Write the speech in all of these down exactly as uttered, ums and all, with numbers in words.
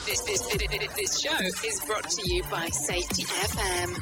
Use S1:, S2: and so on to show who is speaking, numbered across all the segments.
S1: This, this, this, this show is brought to you by Safety F M.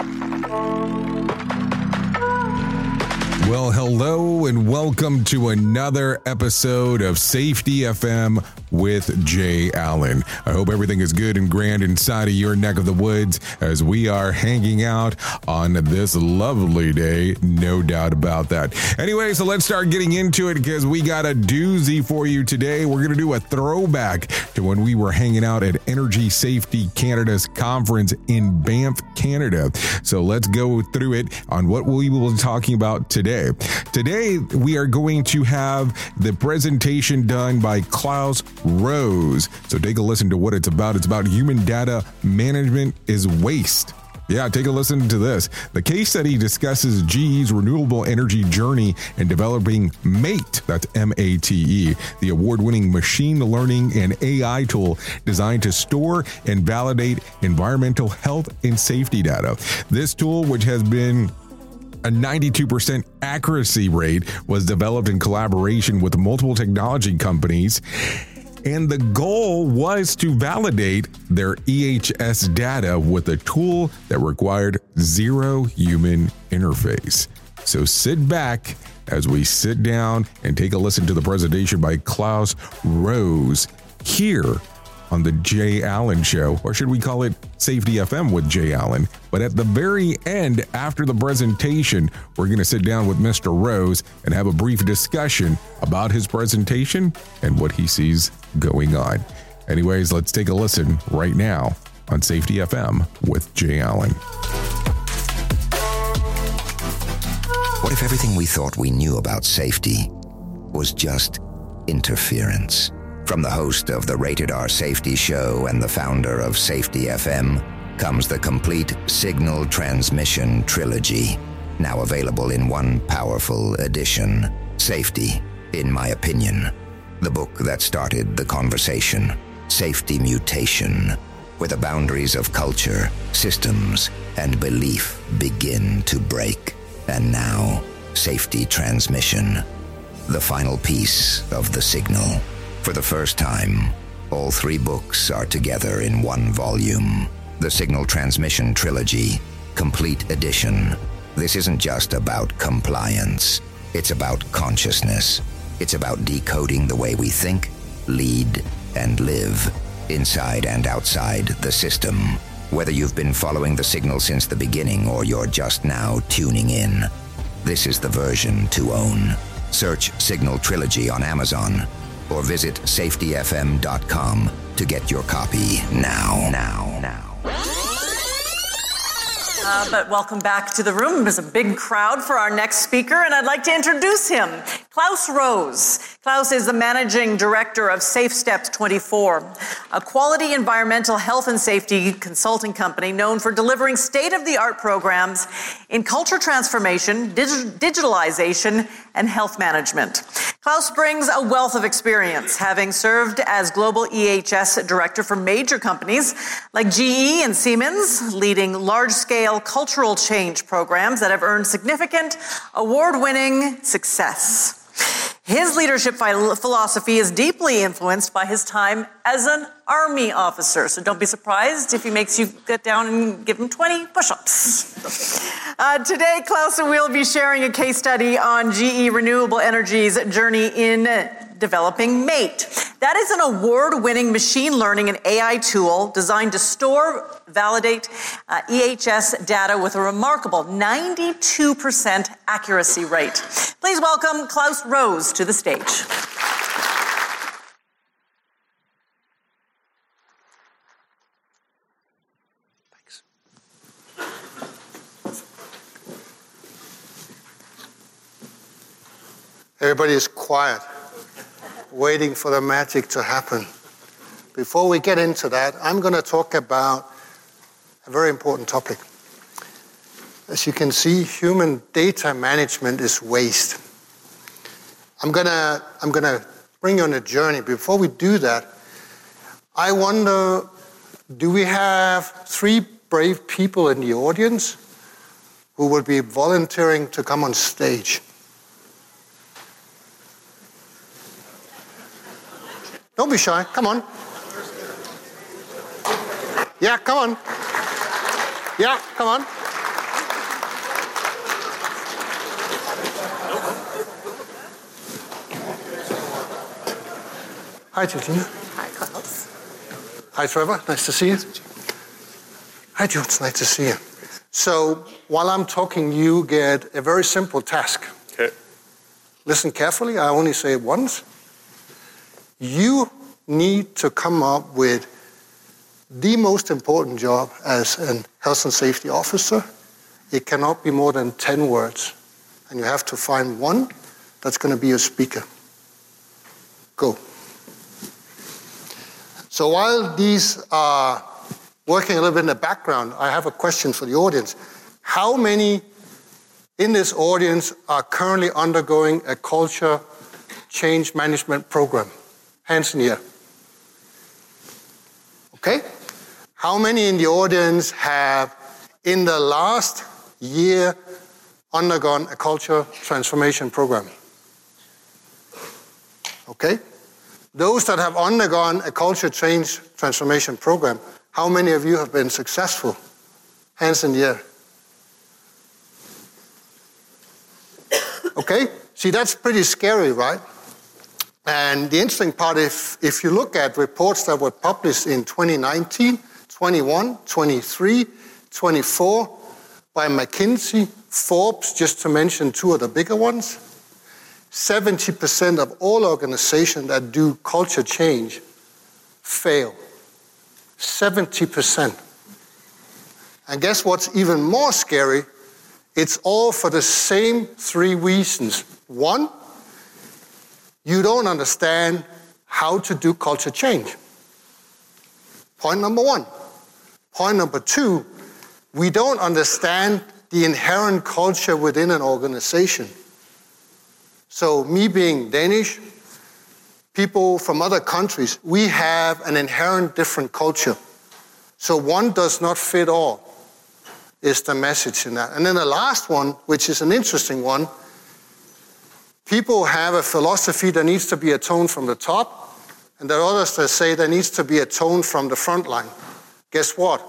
S2: Well, hello and welcome to another episode of Safety F M with Jay Allen. I hope everything is good and grand inside of your neck of the woods as we are hanging out on this lovely day. No doubt about that. Anyway, so let's start getting into it because we got a doozy for you today. We're going to do a throwback to when we were hanging out at Energy Safety Canada's conference in Banff, Canada. So let's go through it on what we will be talking about today. Today, we are going to have the presentation done by Klaus Rose. So take a listen to what it's about. It's about human data management is waste. Yeah, take a listen to this. The case study discusses G E's renewable energy journey in developing MATE, that's M A T E, the award-winning machine learning and A I tool designed to store and validate environmental health and safety data. This tool, which has been a ninety-two percent accuracy rate, was developed in collaboration with multiple technology companies, and the goal was to validate their E H S data with a tool that required zero human interface. So sit back as we sit down and take a listen to the presentation by Klaus Rose here on the Jay Allen Show, or should we call it Safety F M with Jay Allen? But at the very end, after the presentation, we're going to sit down with Mister Rose and have a brief discussion about his presentation and what he sees going on. Anyways, let's take a listen right now on Safety F M with Jay Allen.
S3: What if everything we thought we knew about safety was just interference? From the host of the Rated R Safety Show and the founder of Safety F M comes the complete Signal Transmission Trilogy, now available in one powerful edition. Safety, in my opinion, the book that started the conversation. Safety Mutation, where the boundaries of culture, systems, and belief begin to break. And now, Safety Transmission, the final piece of the signal. For the first time, all three books are together in one volume. The Signal Transmission Trilogy, Complete Edition. This isn't just about compliance. It's about consciousness. It's about decoding the way we think, lead, and live, inside and outside the system. Whether you've been following the signal since the beginning or you're just now tuning in, this is the version to own. Search Signal Trilogy on Amazon or visit safety f m dot com to get your copy now. Now, now.
S4: Uh, but welcome back to the room. There's a big crowd for our next speaker, and I'd like to introduce him. Klaus Rose. Klaus is the managing director of Safe Steps twenty-four, a quality environmental health and safety consulting company known for delivering state-of-the-art programs in culture transformation, dig- digitalization, and health management. Klaus brings a wealth of experience, having served as global E H S director for major companies like G E and Siemens, leading large-scale cultural change programs that have earned significant award-winning success. His leadership philosophy is deeply influenced by his time as an Army officer. So don't be surprised if he makes you get down and give him twenty push-ups. Uh, today, Klaus will be sharing a case study on G E Renewable Energy's journey in developing MATE. That is an award-winning machine learning and A I tool designed to store, validate uh, E H S data with a remarkable ninety-two percent accuracy rate. Please welcome Klaus Rose to the stage.
S5: Thanks. Everybody is quiet, waiting for the magic to happen. Before we get into that, I'm going to talk about a very important topic. As you can see, human data management is waste. I'm going to I'm going to bring you on a journey. Before we do that, I wonder, do we have three brave people in the audience who will be volunteering to come on stage? Don't be shy. Come on. Yeah, come on. Yeah, come on. Hi, Georgina.
S6: Hi, Klaus.
S5: Hi, Trevor. Nice to see you. Hi, George. It's nice to see you. So, while I'm talking, you get a very simple task.
S7: Okay.
S5: Listen carefully. I only say it once. You need to come up with the most important job as a health and safety officer. It cannot be more than ten words. And you have to find one that's going to be your speaker. Go. So while these are working a little bit in the background, I have a question for the audience. How many in this audience are currently undergoing a culture change management program? Hands in the air. Okay. How many in the audience have, in the last year, undergone a culture transformation program? Okay. Those that have undergone a culture change transformation program, how many of you have been successful? Hands in the air. Okay? See, that's pretty scary, right? And the interesting part, if, if you look at reports that were published in twenty nineteen, twenty-one, twenty-three, twenty-four, by McKinsey, Forbes, just to mention two of the bigger ones, seventy percent of all organizations that do culture change fail. seventy percent. And guess what's even more scary? It's all for the same three reasons. One, you don't understand how to do culture change. Point number one. Point number two, we don't understand the inherent culture within an organization. So me being Danish, people from other countries, we have an inherent different culture. So one does not fit all, is the message in that. And then the last one, which is an interesting one, people have a philosophy that needs to be a tone from the top, and there are others that say there needs to be a tone from the front line. Guess what?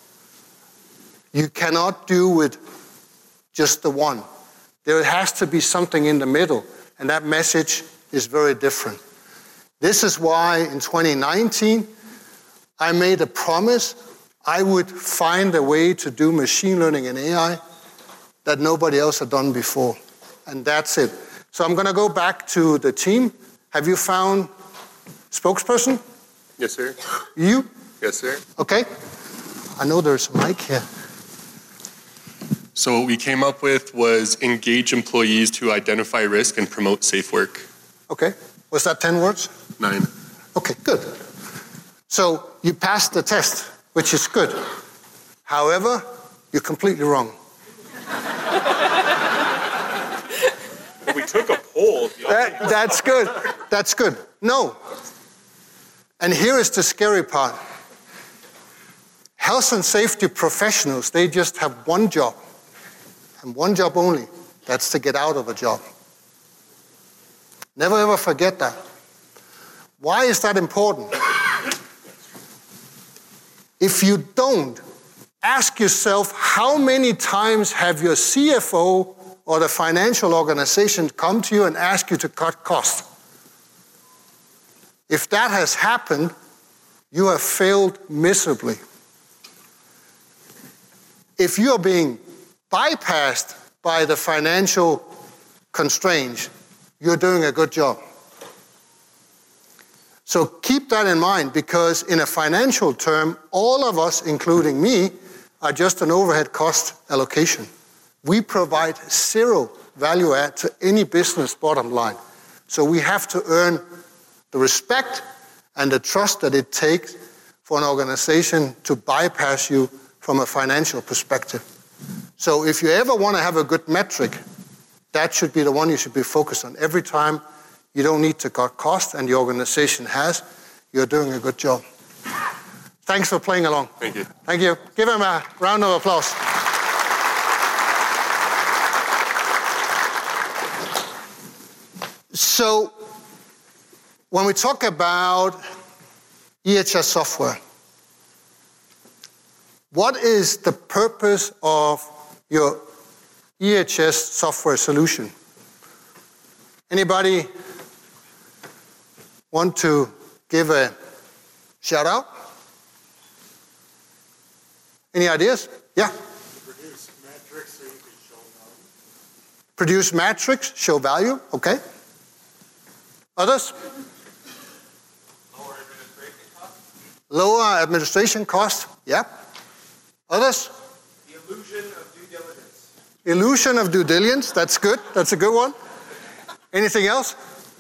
S5: You cannot do with just the one. There has to be something in the middle, and that message is very different. This is why in twenty nineteen, I made a promise I would find a way to do machine learning and A I that nobody else had done before. And that's it. So I'm going to go back to the team. Have you found spokesperson?
S7: Yes, sir.
S5: You?
S7: Yes, sir.
S5: Okay. I know there's a mic here.
S7: So what we came up with was engage employees to identify risk and promote safe work.
S5: Okay. Was that ten words?
S7: Nine.
S5: Okay, good. So you passed the test, which is good. However, you're completely wrong.
S7: We took a poll.
S5: That, that's good. That's good. No. And here is the scary part. Health and safety professionals, they just have one job, and one job only. That's to get out of a job. Never ever forget that. Why is that important? If you don't, ask yourself how many times have your C F O or the financial organization come to you and ask you to cut costs? If that has happened, you have failed miserably. If you are being bypassed by the financial constraints, you're doing a good job. So keep that in mind, because in a financial term, all of us, including me, are just an overhead cost allocation. We provide zero value add to any business bottom line. So we have to earn the respect and the trust that it takes for an organization to bypass you from a financial perspective. So if you ever want to have a good metric, that should be the one you should be focused on. Every time you don't need to cut costs and the organization has, you're doing a good job. Thanks for playing along.
S7: Thank you.
S5: Thank you. Give him a round of applause. So when we talk about E H S software, what is the purpose of your E H S software solution? Anybody want to give a shout out? Any ideas? Yeah?
S6: Produce metrics so you can show value.
S5: Produce metrics, show value, okay. Others?
S6: Lower administration costs.
S5: Lower administration costs, yeah. Others?
S6: The illusion of due diligence.
S5: Illusion of due diligence, that's good, that's a good one. Anything else?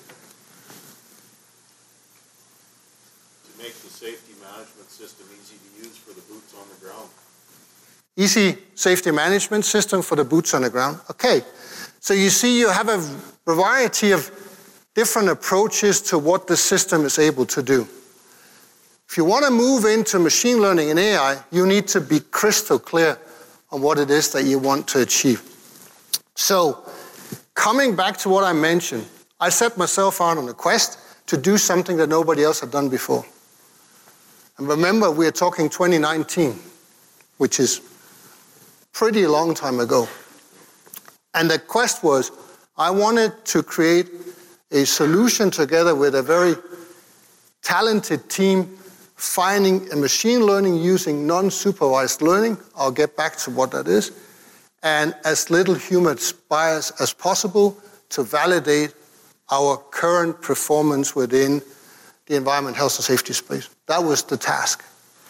S6: To make the safety management system easy to use for the boots on the ground.
S5: Easy safety management system for the boots on the ground. Okay, so you see you have a variety of different approaches to what the system is able to do. If you want to move into machine learning and A I, you need to be crystal clear on what it is that you want to achieve. So, coming back to what I mentioned, I set myself out on a quest to do something that nobody else had done before. And remember, we are talking twenty nineteen, which is pretty long time ago. And the quest was, I wanted to create a solution together with a very talented team finding a machine learning using non-supervised learning. I'll get back to what that is. And as little human bias as possible to validate our current performance within the environment, health, and safety space. That was the task.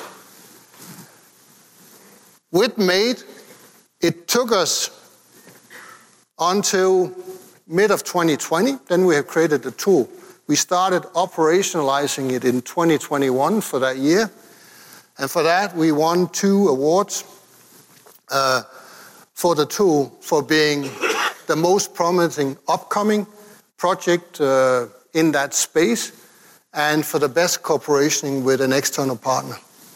S5: With MADE, it took us until mid of twenty twenty. Then we have created the tool. We started operationalizing it in twenty twenty-one for that year. And for that, we won two awards uh, for the tool for being the most promising upcoming project uh, in that space and for the best cooperation with an external partner.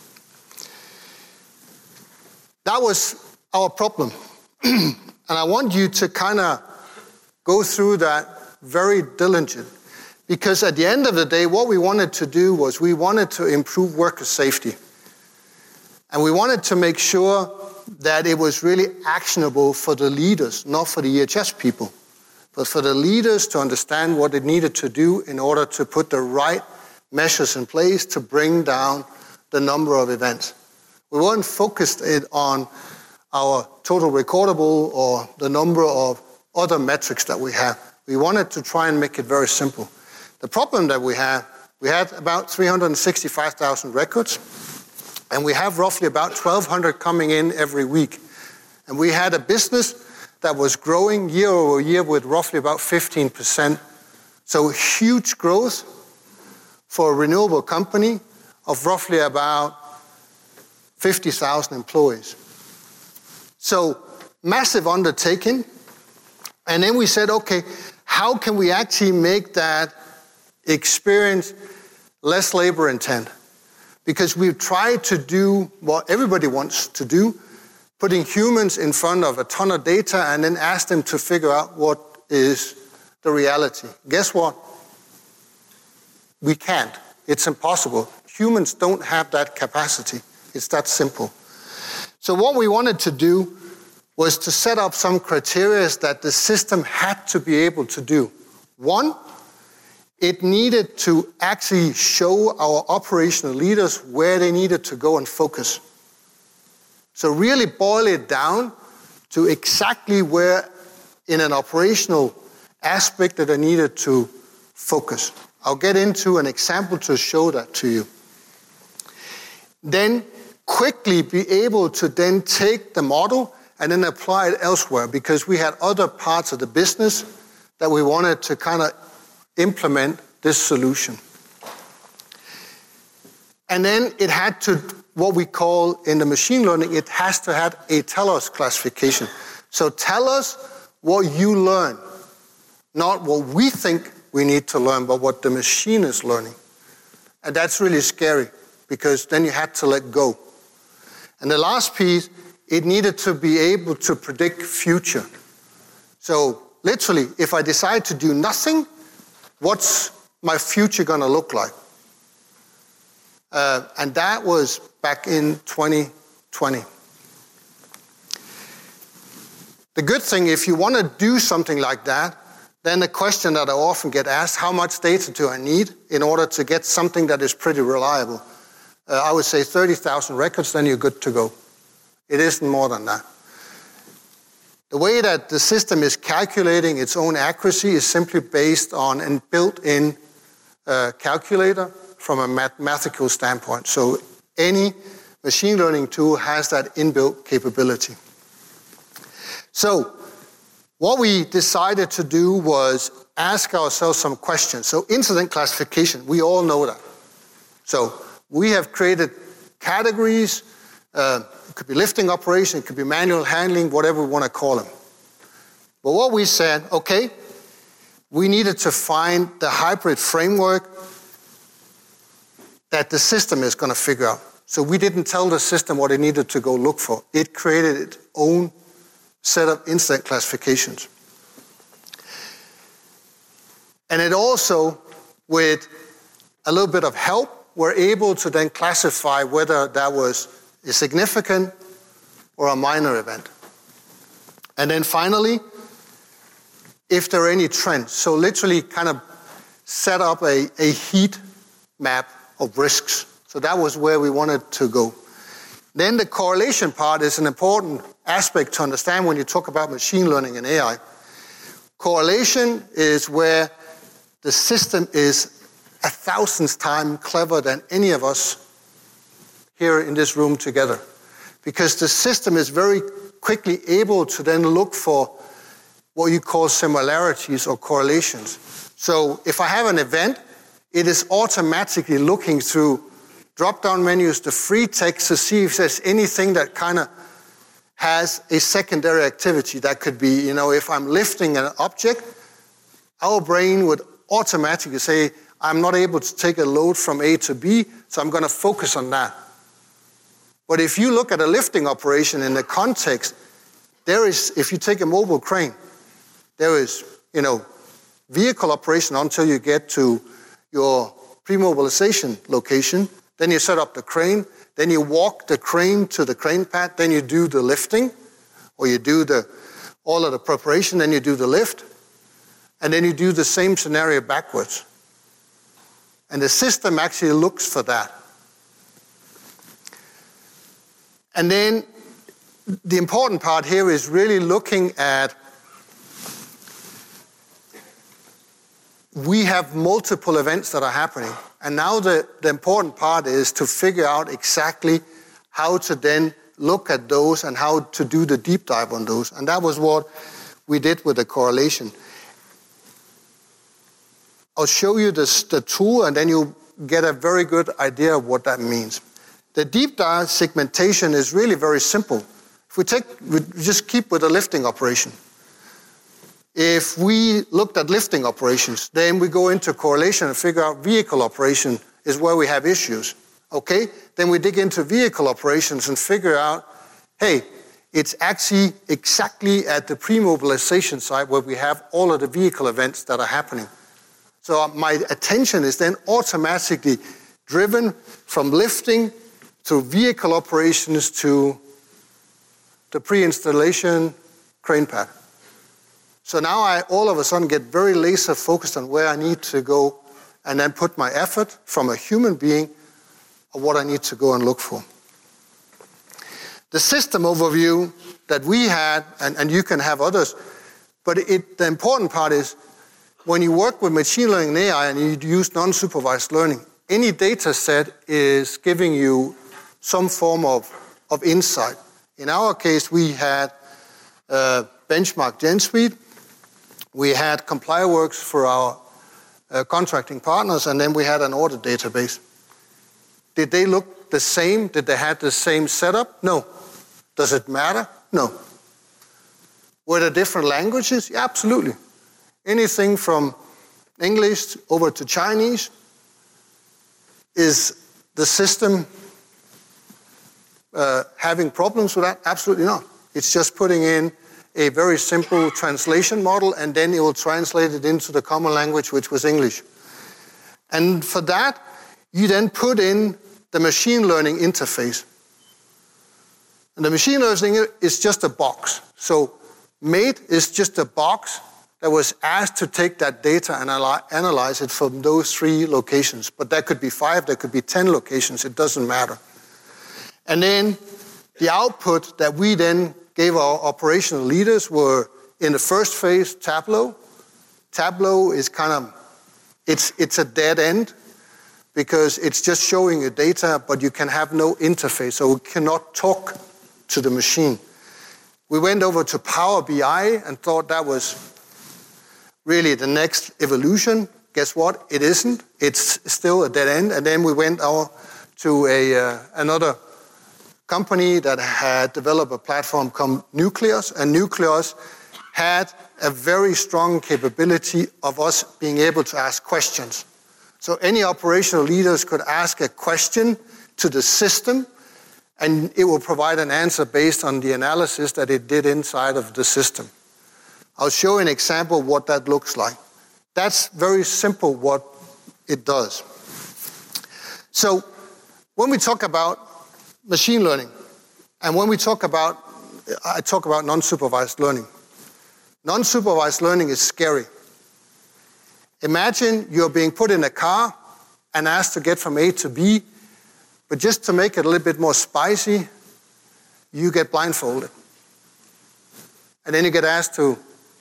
S5: That was our problem. And I want you to kind of go through that very diligent. Because at the end of the day, what we wanted to do was we wanted to improve worker safety. And we wanted to make sure that it was really actionable for the leaders, not for the E H S people, but for the leaders to understand what they needed to do in order to put the right measures in place to bring down the number of events. We weren't focused on our total recordable or the number of other metrics that we have. We wanted to try and make it very simple. The problem that we have, we had about three hundred sixty-five thousand records, and we have roughly about twelve hundred coming in every week. And we had a business that was growing year over year with roughly about fifteen percent. So huge growth for a renewable company of roughly about fifty thousand employees. So massive undertaking. And then we said, okay, how can we actually make that experience less labor intensive? Because we've tried to do what everybody wants to do, putting humans in front of a ton of data and then ask them to figure out what is the reality. Guess what? We can't. It's impossible. Humans don't have that capacity. It's that simple. So what we wanted to do was to set up some criteria that the system had to be able to do. One, it needed to actually show our operational leaders where they needed to go and focus. So really boil it down to exactly where in an operational aspect that they needed to focus. I'll get into an example to show that to you. Then quickly be able to then take the model and then apply it elsewhere, because we had other parts of the business that we wanted to kind of implement this solution. And then it had to, what we call in the machine learning, it has to have a tell-us classification. So tell us what you learn, not what we think we need to learn, but what the machine is learning. And that's really scary, because then you had to let go. And the last piece, it needed to be able to predict future. So literally, if I decide to do nothing, what's my future going to look like? Uh, and that was back in twenty twenty. The good thing, if you want to do something like that, then the question that I often get asked, how much data do I need in order to get something that is pretty reliable? Uh, I would say thirty thousand records, then you're good to go. It isn't more than that. The way that the system is calculating its own accuracy is simply based on a built-in uh, calculator from a mathematical standpoint. So any machine learning tool has that inbuilt capability. So what we decided to do was ask ourselves some questions. So incident classification, we all know that. So we have created categories. Uh, it could be lifting operation, it could be manual handling, whatever we want to call them. But what we said, okay, we needed to find the hybrid framework that the system is going to figure out. So we didn't tell the system what it needed to go look for. It created its own set of incident classifications. And it also, with a little bit of help, we're able to then classify whether that was a significant or a minor event. And then finally, if there are any trends. So literally kind of set up a, a heat map of risks. So that was where we wanted to go. Then the correlation part is an important aspect to understand when you talk about machine learning and A I. Correlation is where the system is a thousandth time clever than any of us here in this room together. Because the system is very quickly able to then look for what you call similarities or correlations. So if I have an event, it is automatically looking through drop-down menus, the free text, to see if there's anything that kind of has a secondary activity. That could be, you know, if I'm lifting an object, our brain would automatically say, I'm not able to take a load from A to B, so I'm going to focus on that. But if you look at a lifting operation in the context, there is, if you take a mobile crane, there is, you know, vehicle operation until you get to your pre-mobilization location. Then you set up the crane. Then you walk the crane to the crane pad. Then you do the lifting, or you do the all of the preparation. Then you do the lift. And then you do the same scenario backwards. And the system actually looks for that. And then the important part here is really looking at, we have multiple events that are happening. And now the, the important part is to figure out exactly how to then look at those and how to do the deep dive on those. And that was what we did with the correlation. I'll show you this, the tool, and then you'll get a very good idea of what that means. The deep dive segmentation is really very simple. If we take, we just keep with the lifting operation. If we looked at lifting operations, then we go into correlation and figure out vehicle operation is where we have issues. Okay? Then we dig into vehicle operations and figure out, hey, it's actually exactly at the pre-mobilization site where we have all of the vehicle events that are happening. So my attention is then automatically driven from lifting to vehicle operations to the pre-installation crane pad. So now I all of a sudden get very laser focused on where I need to go and then put my effort from a human being on what I need to go and look for. The system overview that we had, and, and you can have others, but it, the important part is when you work with machine learning and A I and you use non-supervised learning, any data set is giving you some form of, of insight. In our case, we had uh, Benchmark GenSuite, we had CompliWorks for our uh, contracting partners, and then we had an audit database. Did they look the same? Did they have the same setup? No. Does it matter? No. Were there different languages? Yeah, absolutely. Anything from English over to Chinese. Is the system uh, having problems with that? Absolutely not. It's just putting in a very simple translation model, and then it will translate it into the common language, which was English. And for that, you then put in the machine learning interface. And the machine learning is just a box. So MATE is just a box that was asked to take that data and analyze it from those three locations. But that could be five, there could be ten locations, it doesn't matter. And then the output that we then gave our operational leaders were, in the first phase, Tableau. Tableau is kind of, it's, it's a dead end because it's just showing you data, but you can have no interface, so we cannot talk to the machine. We went over to Power B I and thought that was really the next evolution. Guess what? It isn't. It's still a dead end. And then we went over to a, uh, another company that had developed a platform called Nucleus, and Nucleus had a very strong capability of us being able to ask questions. So any operational leaders could ask a question to the system, and it will provide an answer based on the analysis that it did inside of the system. I'll show an example of what that looks like. That's very simple what it does. So when we talk about machine learning, and when we talk about, I talk about non-supervised learning. Non-supervised learning is scary. Imagine you're being put in a car and asked to get from A to B, but just to make it a little bit more spicy, you get blindfolded. And then you get asked to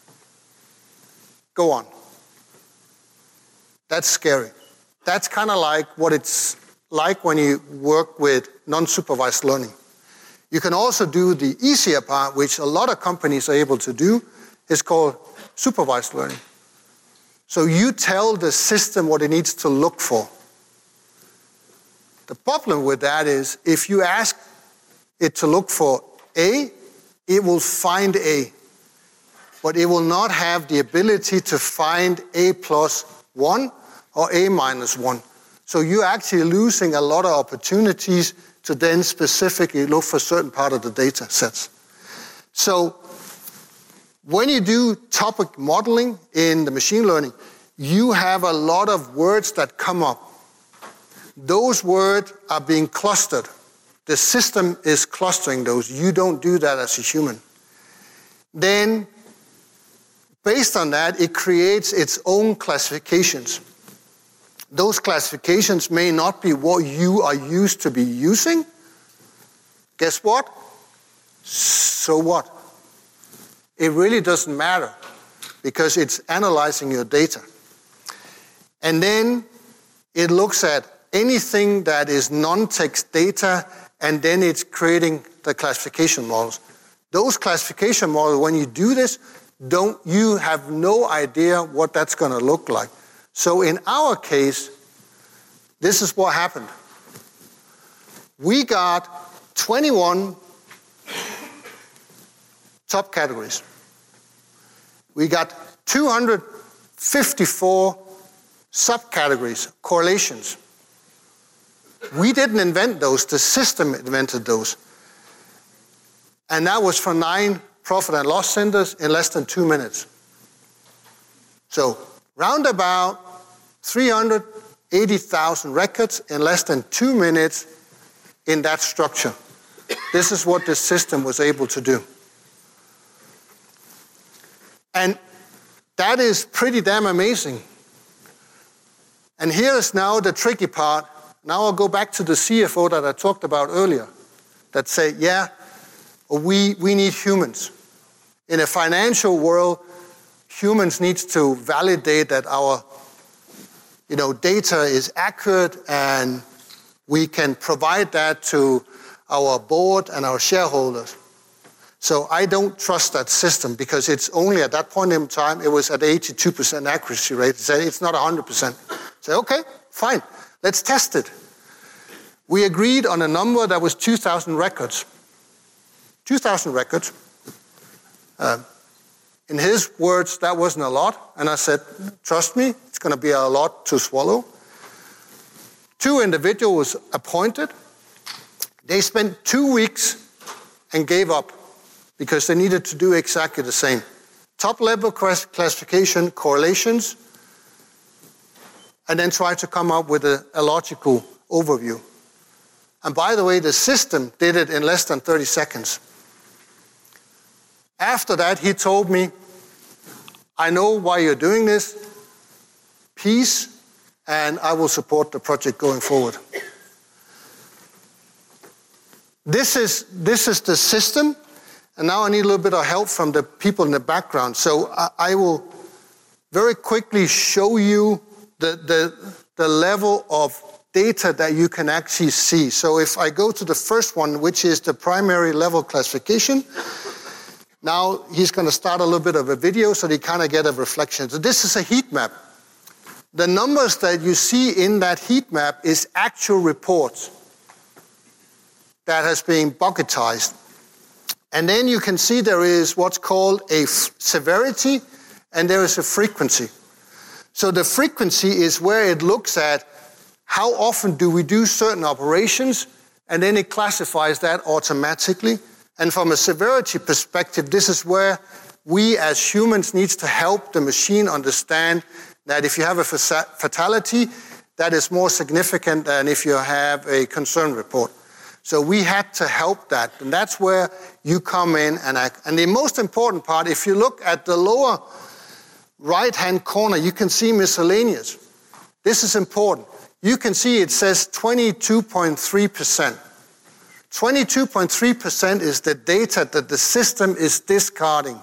S5: go on. That's scary. That's kind of like what it's like when you work with non-supervised learning. You can also do the easier part, which a lot of companies are able to do. It's called supervised learning. So you tell the system what it needs to look for. The problem with that is if you ask it to look for A, it will find A. But it will not have the ability to find A plus one or A minus one. So you're actually losing a lot of opportunities to then specifically look for certain part of the data sets. So when you do topic modeling in the machine learning, you have a lot of words that come up. Those words are being clustered. The system is clustering those. You don't do that as a human. Then, based on that, it creates its own classifications. Those classifications may not be what you are used to be using. Guess what? So what? It really doesn't matter because it's analyzing your data. And then it looks at anything that is non-text data, and then it's creating the classification models. Those classification models, when you do this, don't you have no idea what that's going to look like. So in our case, this is what happened. We got twenty-one top categories. We got two hundred fifty-four subcategories, correlations. We didn't invent those, the system invented those. And that was for nine profit and loss centers in less than two minutes. So round about three hundred eighty thousand records in less than two minutes in that structure. This is what this system was able to do. And that is pretty damn amazing. And here is now the tricky part. Now I'll go back to the C F O that I talked about earlier, that say, yeah, we, we need humans. In a financial world, humans need to validate that our you know, data is accurate and we can provide that to our board and our shareholders. So I don't trust that system because it's only at that point in time, it was at eighty-two percent accuracy rate. It's not one hundred percent. Say, okay, fine, let's test it. We agreed on a number that was two thousand records. two thousand records. Uh, in his words, that wasn't a lot. And I said, trust me, it's going to be a lot to swallow. Two individuals appointed. They spent two weeks and gave up because they needed to do exactly the same. Top-level classification, correlations, and then try to come up with a, a logical overview. And by the way, the system did it in less than thirty seconds. After that, he told me, I know why you're doing this. Peace, and I will support the project going forward. This is, this is the system, and now I need a little bit of help from the people in the background. So I, I will very quickly show you the, the, the level of data that you can actually see. So if I go to the first one, which is the primary level classification, now he's going to start a little bit of a video so they kind of get a reflection. So this is a heat map. The numbers that you see in that heat map is actual reports that has been bucketized. And then you can see there is what's called a f- severity and there is a frequency. So the frequency is where it looks at how often do we do certain operations, and then it classifies that automatically. And from a severity perspective, this is where we as humans need to help the machine understand that if you have a fatality, that is more significant than if you have a concern report. So we had to help that, and that's where you come in and act. And the most important part, if you look at the lower right-hand corner, you can see miscellaneous. This is important. You can see it says twenty-two point three percent. twenty-two point three percent is the data that the system is discarding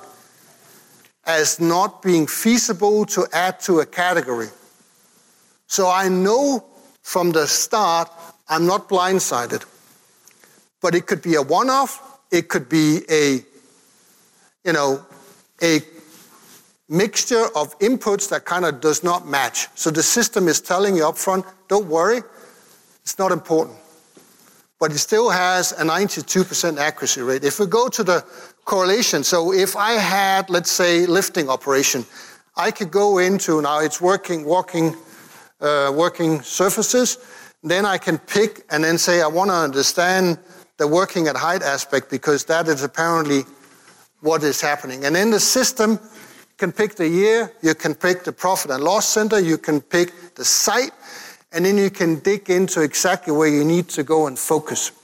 S5: as not being feasible to add to a category. So I know from the start I'm not blindsided. But it could be a one-off, it could be a, you know, a mixture of inputs that kind of does not match. So the system is telling you up front, don't worry, it's not important. But it still has a ninety-two percent accuracy rate. If we go to the correlation, so if I had, let's say, lifting operation, I could go into, now it's working, walking, uh, working surfaces, then I can pick and then say, I want to understand the working at height aspect because that is apparently what is happening. And then the system can pick the year, you can pick the profit and loss center, you can pick the site, and then you can dig into exactly where you need to go and focus.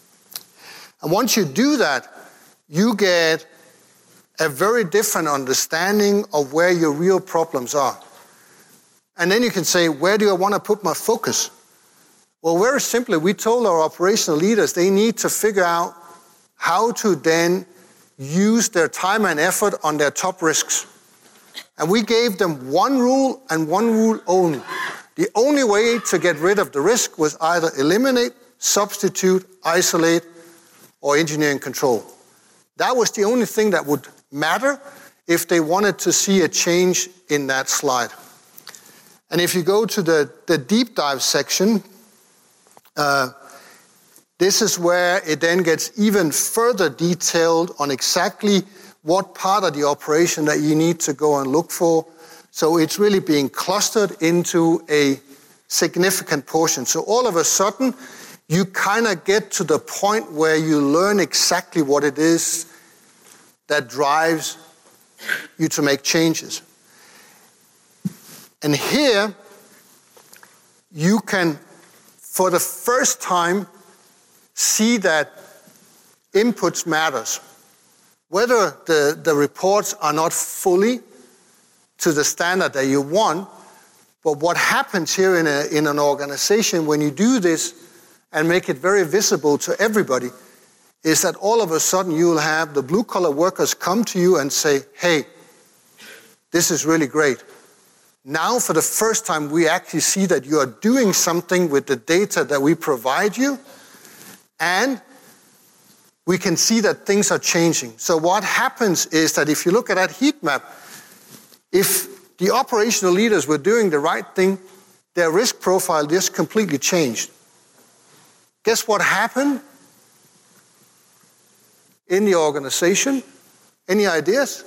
S5: And once you do that, you get a very different understanding of where your real problems are. And then you can say, where do I want to put my focus? Well, very simply, we told our operational leaders they need to figure out how to then use their time and effort on their top risks. And we gave them one rule and one rule only. The only way to get rid of the risk was either eliminate, substitute, isolate, or engineering control. That was the only thing that would matter if they wanted to see a change in that slide. And if you go to the, the deep dive section, uh, this is where it then gets even further detailed on exactly what part of the operation that you need to go and look for. So it's really being clustered into a significant portion. So all of a sudden, you kind of get to the point where you learn exactly what it is that drives you to make changes. And here, you can, for the first time, see that inputs matters. Whether the, the reports are not fully to the standard that you want, but what happens here in, a, in an organization when you do this and make it very visible to everybody is that all of a sudden you'll have the blue-collar workers come to you and say, hey, this is really great. Now, for the first time, we actually see that you are doing something with the data that we provide you, and we can see that things are changing. So what happens is that if you look at that heat map, if the operational leaders were doing the right thing, their risk profile just completely changed. Guess what happened in the organization? Any ideas?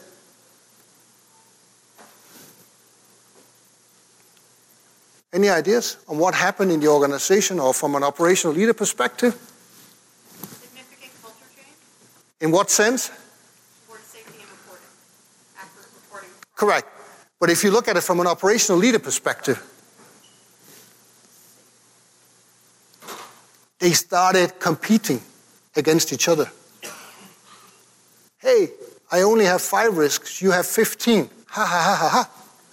S5: Any ideas on what happened in the organization or from an operational leader perspective?
S8: Significant culture change?
S5: In what sense?
S8: Towards safety and reporting. Accurate reporting.
S5: Correct. But if you look at it from an operational leader perspective, they started competing against each other. Hey, I only have five risks, you have fifteen. Ha ha ha ha ha.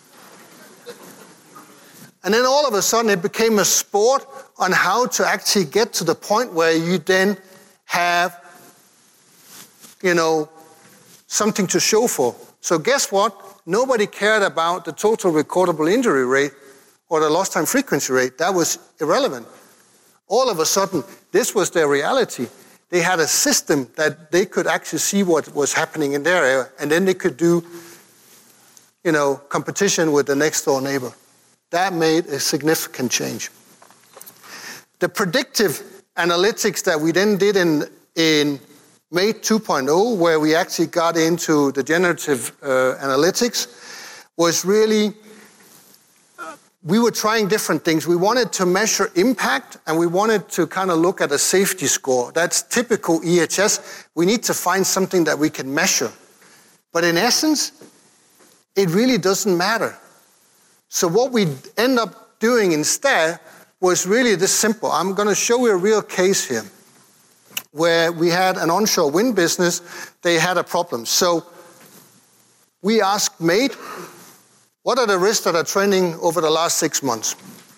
S5: And then all of a sudden it became a sport on how to actually get to the point where you then have, you know, something to show for. So guess what? Nobody cared about the total recordable injury rate or the lost time frequency rate. That was irrelevant. All of a sudden, this was their reality. They had a system that they could actually see what was happening in their area, and then they could do, you know, competition with the next door neighbor. That made a significant change. The predictive analytics that we then did in, in Mate two point oh, where we actually got into the generative uh, analytics, was really, uh, we were trying different things. We wanted to measure impact, and we wanted to kind of look at a safety score. That's typical E H S. We need to find something that we can measure. But in essence, it really doesn't matter. So what we end up doing instead was really this simple. I'm going to show you a real case here where we had an onshore wind business. They had a problem. So we asked Mate, what are the risks that are trending over the last six months?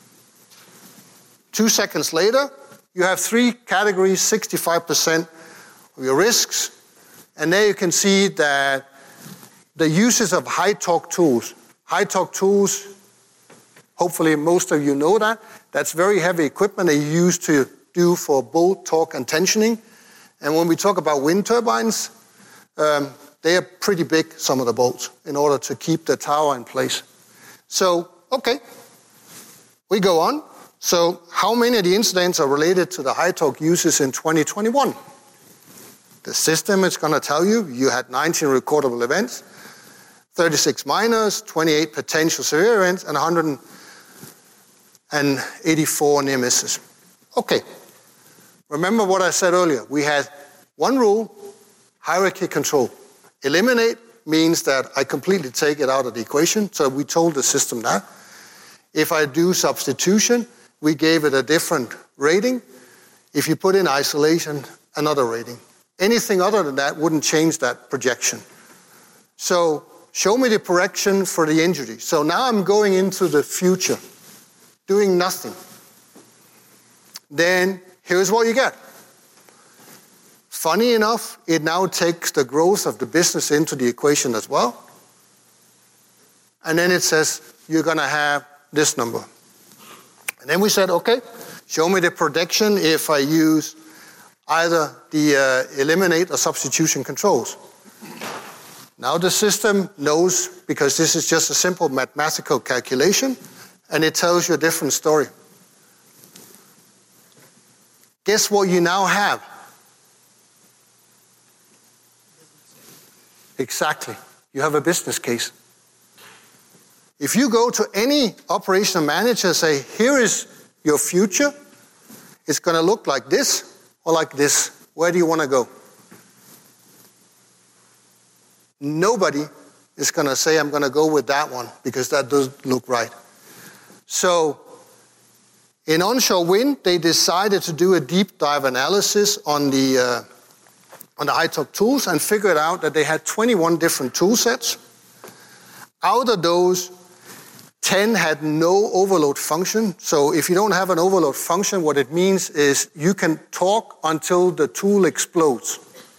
S5: Two seconds later, you have three categories, sixty-five percent of your risks. And there you can see that the uses of high torque tools. High torque tools, hopefully most of you know that. That's very heavy equipment they use to do for bolt, torque, and tensioning. And when we talk about wind turbines, um, they are pretty big, some of the bolts, in order to keep the tower in place. So, okay, we go on. So how many of the incidents are related to the high torque uses in twenty twenty-one? The system is going to tell you you had nineteen recordable events, thirty-six minors, twenty-eight potential severe events, and one hundred eighty-four near misses. Okay. Remember what I said earlier. We had one rule, hierarchy control. Eliminate means that I completely take it out of the equation. So we told the system that. If I do substitution, we gave it a different rating. If you put in isolation, another rating. Anything other than that wouldn't change that projection. So show me the projection for the injury. So now I'm going into the future, doing nothing. Then here's what you get. Funny enough, it now takes the growth of the business into the equation as well. And then it says, you're going to have this number. And then we said, okay, show me the prediction if I use either the uh, eliminate or substitution controls. Now the system knows, because this is just a simple mathematical calculation, and it tells you a different story. Guess what you now have? Exactly. You have a business case. If you go to any operational manager and say, here is your future, it's going to look like this or like this. Where do you want to go? Nobody is going to say, I'm going to go with that one, because that doesn't look right. So in onshore wind, they decided to do a deep dive analysis on the uh, on the high torque tools and figured out that they had twenty-one different tool sets. Out of those, ten had no overload function. So if you don't have an overload function, what it means is you can torque until the tool explodes.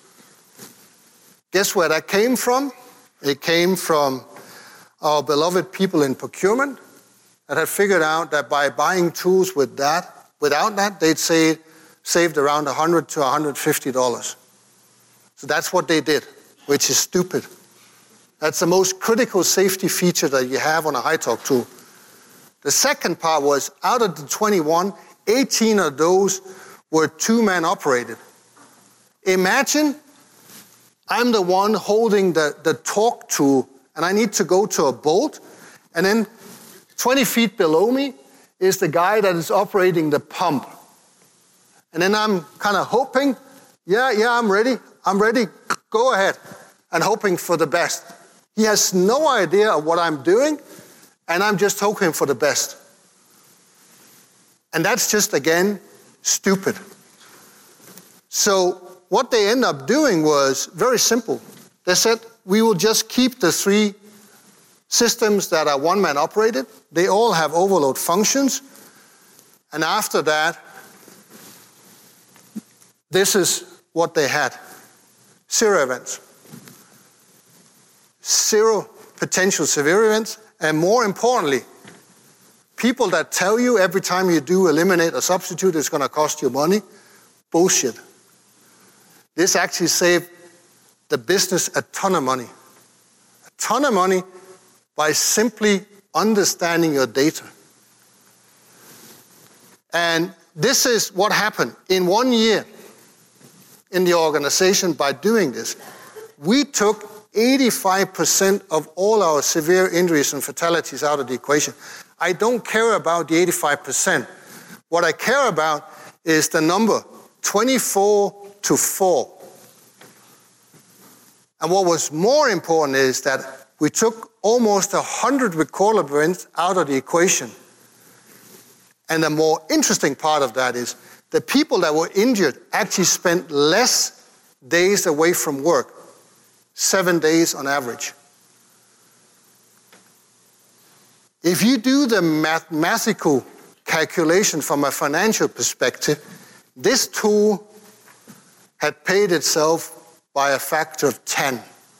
S5: Guess where that came from? It came from our beloved people in procurement that had figured out that by buying tools with that, without that, they'd say, saved around one hundred to one hundred fifty dollars. So that's what they did, which is stupid. That's the most critical safety feature that you have on a high torque tool. The second part was, out of the twenty-one, eighteen of those were two-man operated. Imagine I'm the one holding the, the torque tool, and I need to go to a bolt, and then twenty feet below me is the guy that is operating the pump. And then I'm kind of hoping, yeah, yeah, I'm ready, I'm ready, go ahead, and hoping for the best. He has no idea of what I'm doing, and I'm just hoping for the best. And that's just, again, stupid. So what they end up doing was very simple. They said, we will just keep the three systems that are one-man operated. They all have overload functions. And after that, this is what they had. Zero events. Zero potential severe events. And more importantly, people that tell you every time you do eliminate a substitute, it's going to cost you money, bullshit. This actually saved the business a ton of money. A ton of money by simply understanding your data. And this is what happened. In one year in the organization by doing this, we took eighty-five percent of all our severe injuries and fatalities out of the equation. I don't care about the eighty-five percent. What I care about is the number, twenty-four to four. And what was more important is that we took almost one hundred recordable events out of the equation. And the more interesting part of that is the people that were injured actually spent less days away from work, seven days on average. If you do the mathematical calculation from a financial perspective, this tool had paid itself by a factor of ten.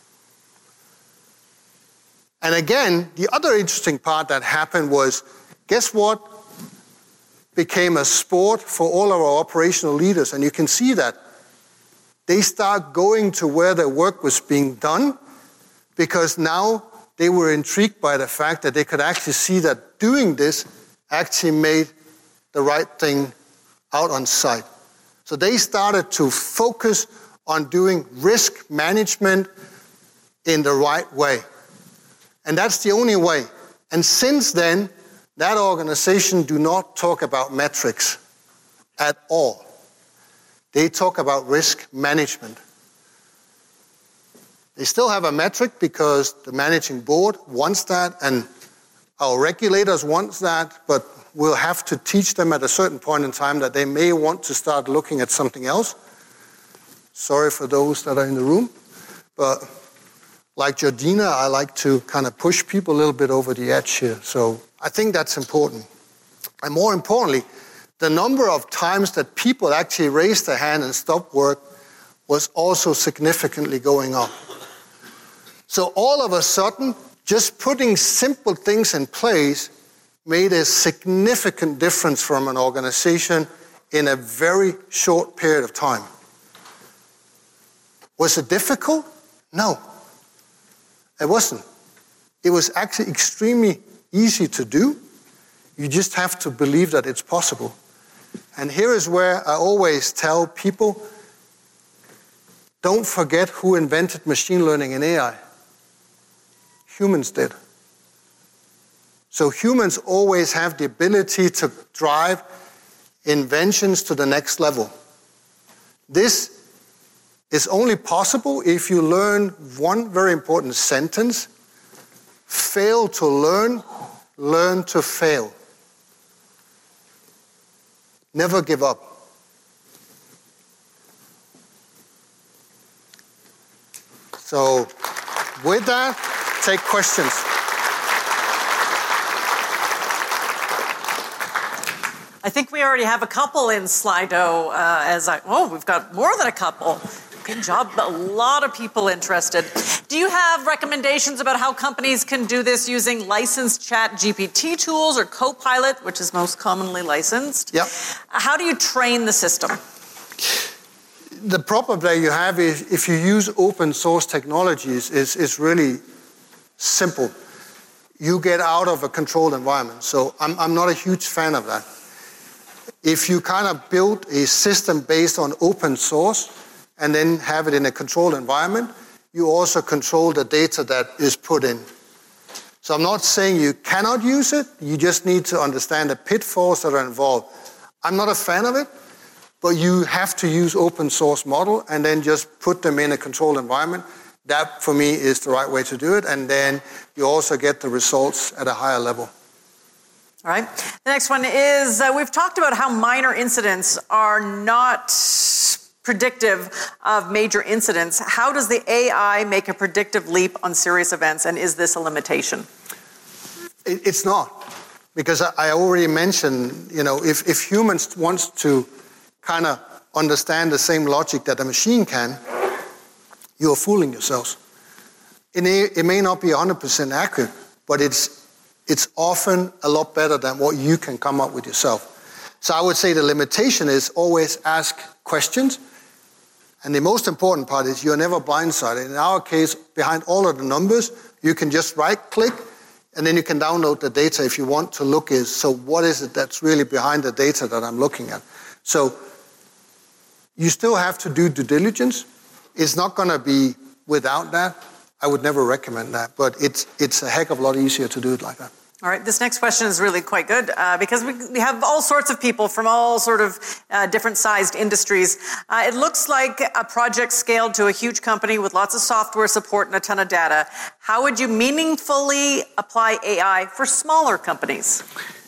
S5: And again, the other interesting part that happened was, guess what became a sport for all of our operational leaders? And you can see that. They start going to where their work was being done because now they were intrigued by the fact that they could actually see that doing this actually made the right thing out on site. So they started to focus on doing risk management in the right way. And that's the only way. And since then, that organization do not talk about metrics at all. They talk about risk management. They still have a metric because the managing board wants that and our regulators want that, but we'll have to teach them at a certain point in time that they may want to start looking at something else. Sorry for those that are in the room, but like Jordina, I like to kind of push people a little bit over the edge here. So I think that's important. And more importantly, the number of times that people actually raised their hand and stopped work was also significantly going up. So all of a sudden, just putting simple things in place made a significant difference from an organization in a very short period of time. Was it difficult? No, it wasn't. It was actually extremely easy to do. You just have to believe that it's possible. And here is where I always tell people, don't forget who invented machine learning and A I. Humans did. So humans always have the ability to drive inventions to the next level. This is only possible if you learn one very important sentence: fail to learn, learn to fail. Never give up. So with that, take questions.
S4: I think we already have a couple in Slido. Uh, as I, oh, we've got more than a couple. Good job. A lot of people interested. Do you have recommendations about how companies can do this using licensed Chat G P T tools or Copilot, which is most commonly licensed?
S5: Yep.
S4: How do you train the system?
S5: The problem that you have is if you use open source technologies, is is really simple. You get out of a controlled environment. So I'm I'm not a huge fan of that. If you kind of build a system based on open source and then have it in a controlled environment, you also control the data that is put in. So I'm not saying you cannot use it, you just need to understand the pitfalls that are involved. I'm not a fan of it, but you have to use open source model and then just put them in a controlled environment. That, for me, is the right way to do it, and then you also get the results at a higher level.
S4: All right. The next one is, uh, we've talked about how minor incidents are not predictive of major incidents. How does the A I make a predictive leap on serious events, and is this a limitation?
S5: It's not, because I already mentioned, you know, if, if humans want to kind of understand the same logic that a machine can, you're fooling yourselves. It may, it may not be one hundred percent accurate, but it's, it's often a lot better than what you can come up with yourself. So I would say the limitation is always ask questions. And the most important part is you're never blindsided. In our case, behind all of the numbers, you can just right-click, and then you can download the data if you want to look is, so what is it that's really behind the data that I'm looking at? So you still have to do due diligence. It's not going to be without that. I would never recommend that, but it's it's a heck of a lot easier to do it like that.
S4: All right, this next question is really quite good uh, because we, we have all sorts of people from all sort of uh, different sized industries. Uh, it looks like a project scaled to a huge company with lots of software support and a ton of data. How would you meaningfully apply A I for smaller companies?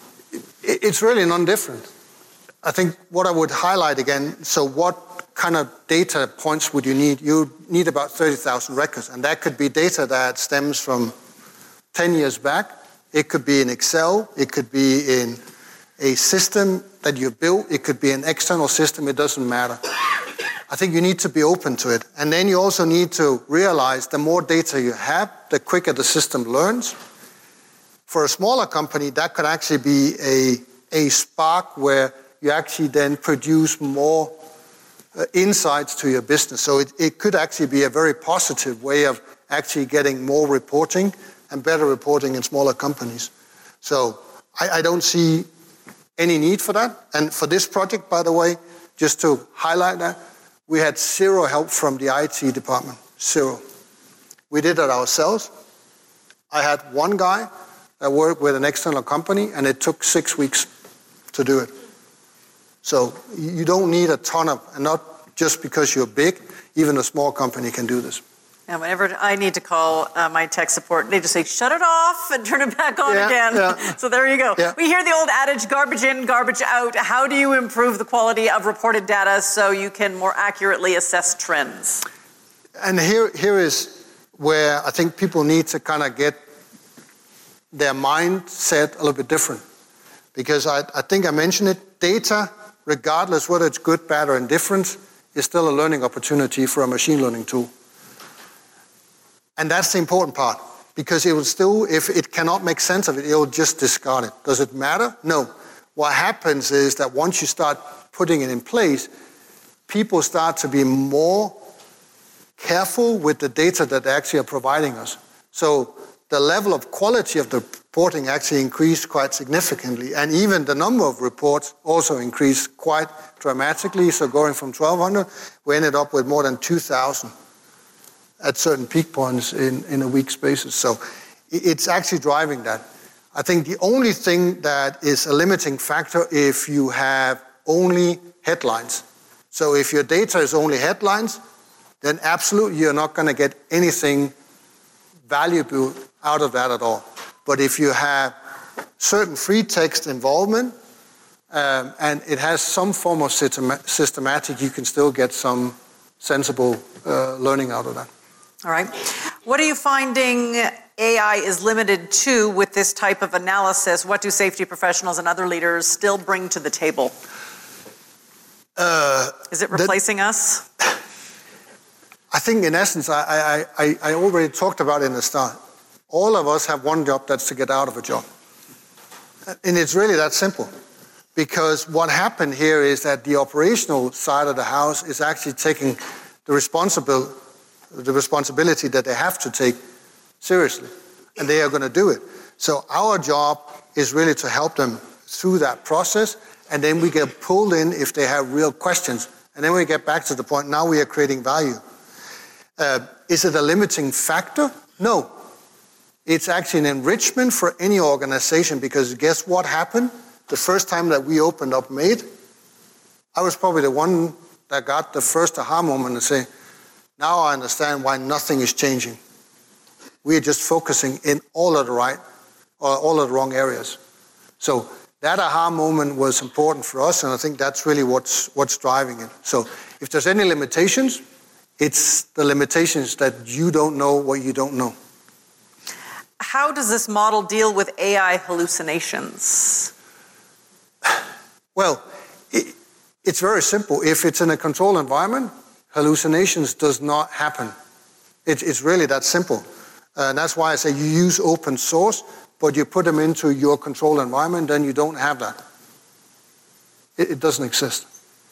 S5: It's really non different. I think what I would highlight again, so what kind of data points would you need? You need about thirty thousand records, and that could be data that stems from ten years back. It could be in Excel, it could be in a system that you built, it could be an external system, it doesn't matter. I think you need to be open to it. And then you also need to realize the more data you have, the quicker the system learns. For a smaller company, that could actually be a, a spark where you actually then produce more uh, insights to your business. So it, it could actually be a very positive way of actually getting more reporting and better reporting in smaller companies. So I, I don't see any need for that. And for this project, by the way, just to highlight that, we had zero help from the I T department, zero. We did it ourselves. I had one guy that worked with an external company, and it took six weeks to do it. So you don't need a ton of, and not just because you're big, even a small company can do this.
S4: And whenever I need to call uh, my tech support, they just say, shut it off and turn it back on
S5: yeah,
S4: again.
S5: Yeah.
S4: So there you go.
S5: Yeah.
S4: We hear the old adage, garbage in, garbage out. How do you improve the quality of reported data so you can more accurately assess trends?
S5: And here, here is where I think people need to kind of get their mindset a little bit different. Because I, I think I mentioned it, data, regardless whether it's good, bad, or indifferent, is still a learning opportunity for a machine learning tool. And that's the important part, because it will still, if it cannot make sense of it, it will just discard it. Does it matter? No. What happens is that once you start putting it in place, people start to be more careful with the data that they actually are providing us. So the level of quality of the reporting actually increased quite significantly, and even the number of reports also increased quite dramatically. So going from twelve hundred, we ended up with more than two thousand. At certain peak points in, in a week's basis. So it's actually driving that. I think the only thing that is a limiting factor if you have only headlines. So if your data is only headlines, then absolutely you're not going to get anything valuable out of that at all. But if you have certain free text involvement um, and it has some form of systematic, you can still get some sensible uh, learning out of that.
S4: All right. What are you finding A I is limited to with this type of analysis? What do safety professionals and other leaders still bring to the table?
S5: Uh,
S4: is it replacing that, us?
S5: I think in essence, I, I, I already talked about it in the start. All of us have one job, that's to get out of a job. And it's really that simple. Because what happened here is that the operational side of the house is actually taking the responsibility the responsibility that they have to take seriously, and they are going to do it. So our job is really to help them through that process, and then we get pulled in if they have real questions, and then we get back to the point, now we are creating value. Uh, is it a limiting factor? No. It's actually an enrichment for any organization, because guess what happened? The first time that we opened up Made, I was probably the one that got the first aha moment to say, now I understand why nothing is changing. We are just focusing in all of the right, or all of the wrong areas. So that aha moment was important for us, and I think that's really what's what's driving it. So If there's any limitations, it's the limitations that you don't know what you don't know.
S4: How does this model deal with A I hallucinations?
S5: Well, it, it's very simple. If it's in a controlled environment, hallucinations does not happen. It, it's really that simple. Uh, and that's why I say you use open source, but you put them into your controlled environment, then you don't have that. It, it doesn't exist.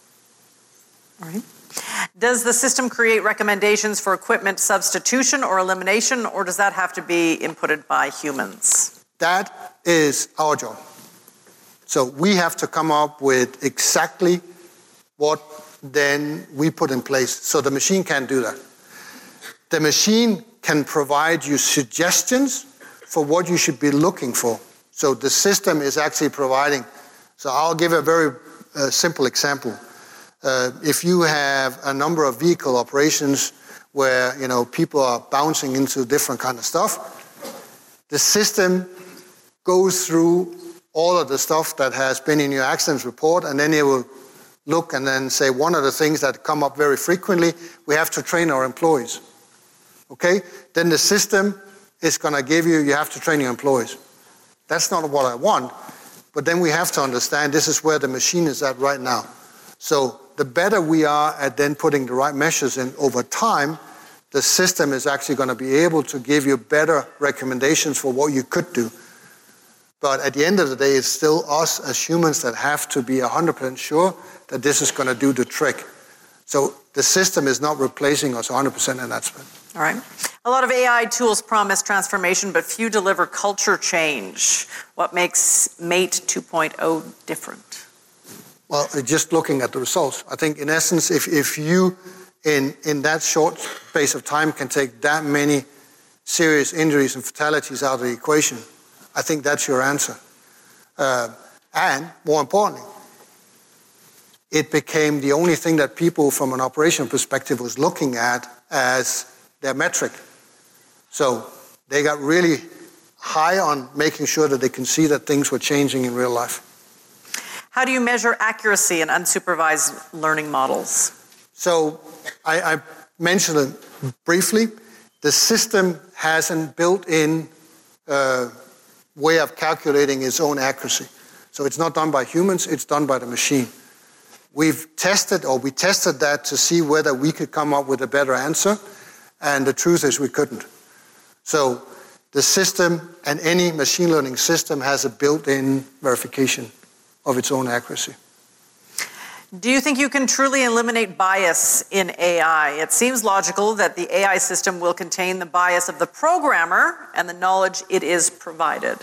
S4: All right. Does the system create recommendations for equipment substitution or elimination, or does that have to be inputted by humans?
S5: That is our job. So we have to come up with exactly what then we put in place. So the machine can't do that. The machine can provide you suggestions for what you should be looking for. So the system is actually providing. So I'll give a very uh, simple example. Uh, if you have a number of vehicle operations where, you know, people are bouncing into different kind of stuff, the system goes through all of the stuff that has been in your accidents report, and then it will look and then say, one of the things that come up very frequently, we have to train our employees. Okay? Then the system is going to give you, you have to train your employees. That's not what I want, but then we have to understand this is where the machine is at right now. So the better we are at then putting the right measures in over time, the system is actually going to be able to give you better recommendations for what you could do. But at the end of the day, it's still us as humans that have to be one hundred percent sure that this is going to do the trick. So the system is not replacing us one hundred percent in that spot.
S4: All right. A lot of A I tools promise transformation, but few deliver culture change. What makes Mate two point oh different?
S5: Well, just looking at the results, I think in essence, if, if you in, in that short space of time can take that many serious injuries and fatalities out of the equation, I think that's your answer. Uh, and more importantly, it became the only thing that people from an operational perspective was looking at as their metric. So they got really high on making sure that they can see that things were changing in real life.
S4: How do you measure accuracy in unsupervised learning models?
S5: So I, I mentioned it briefly. The system has a built-in uh, way of calculating its own accuracy. So it's not done by humans, it's done by the machine. We've tested, or we tested that to see whether we could come up with a better answer, and the truth is we couldn't. So the system and any machine learning system has a built-in verification of its own accuracy.
S4: Do you think you can truly eliminate bias in A I? It seems logical that the A I system will contain the bias of the programmer and the knowledge it is provided.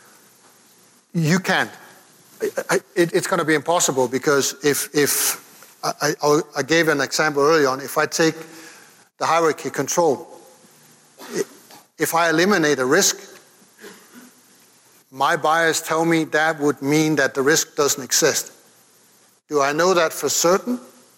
S5: You can't. I, I, it, it's going to be impossible because if, if I, I, I gave an example earlier on, if I take the hierarchy control, if I eliminate a risk, my bias tell me that would mean that the risk doesn't exist. Do I know that for certain?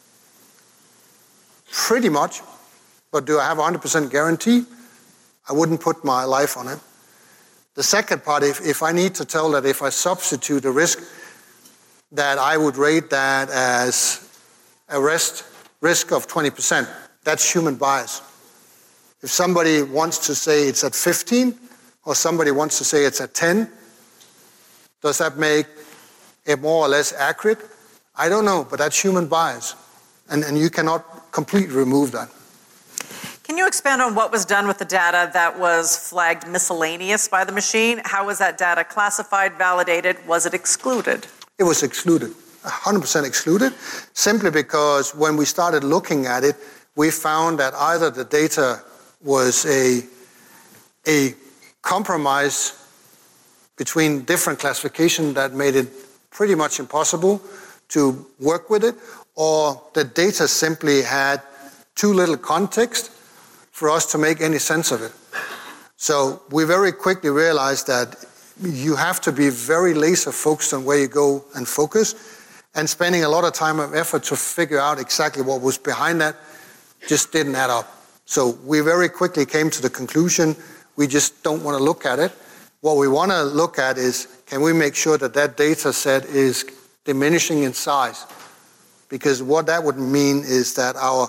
S5: Pretty much. But do I have a one hundred percent guarantee? I wouldn't put my life on it. The second part, if, if I need to tell that if I substitute a risk, that I would rate that as a risk, risk of twenty percent. That's human bias. If somebody wants to say it's at fifteen, or somebody wants to say it's at ten, does that make it more or less accurate? I don't know, but that's human bias. And, and you cannot completely remove that.
S4: Can you expand on what was done with the data that was flagged miscellaneous by the machine? How was that data classified, validated? Was it excluded?
S5: It was excluded, one hundred percent excluded, simply because when we started looking at it, we found that either the data was a, a compromise between different classification that made it pretty much impossible to work with it, or the data simply had too little context for us to make any sense of it. So we very quickly realized that you have to be very laser focused on where you go and focus, and spending a lot of time and effort to figure out exactly what was behind that just didn't add up. So we very quickly came to the conclusion we just don't want to look at it. What we want to look at is, can we make sure that that data set is diminishing in size? because what that would mean is that our,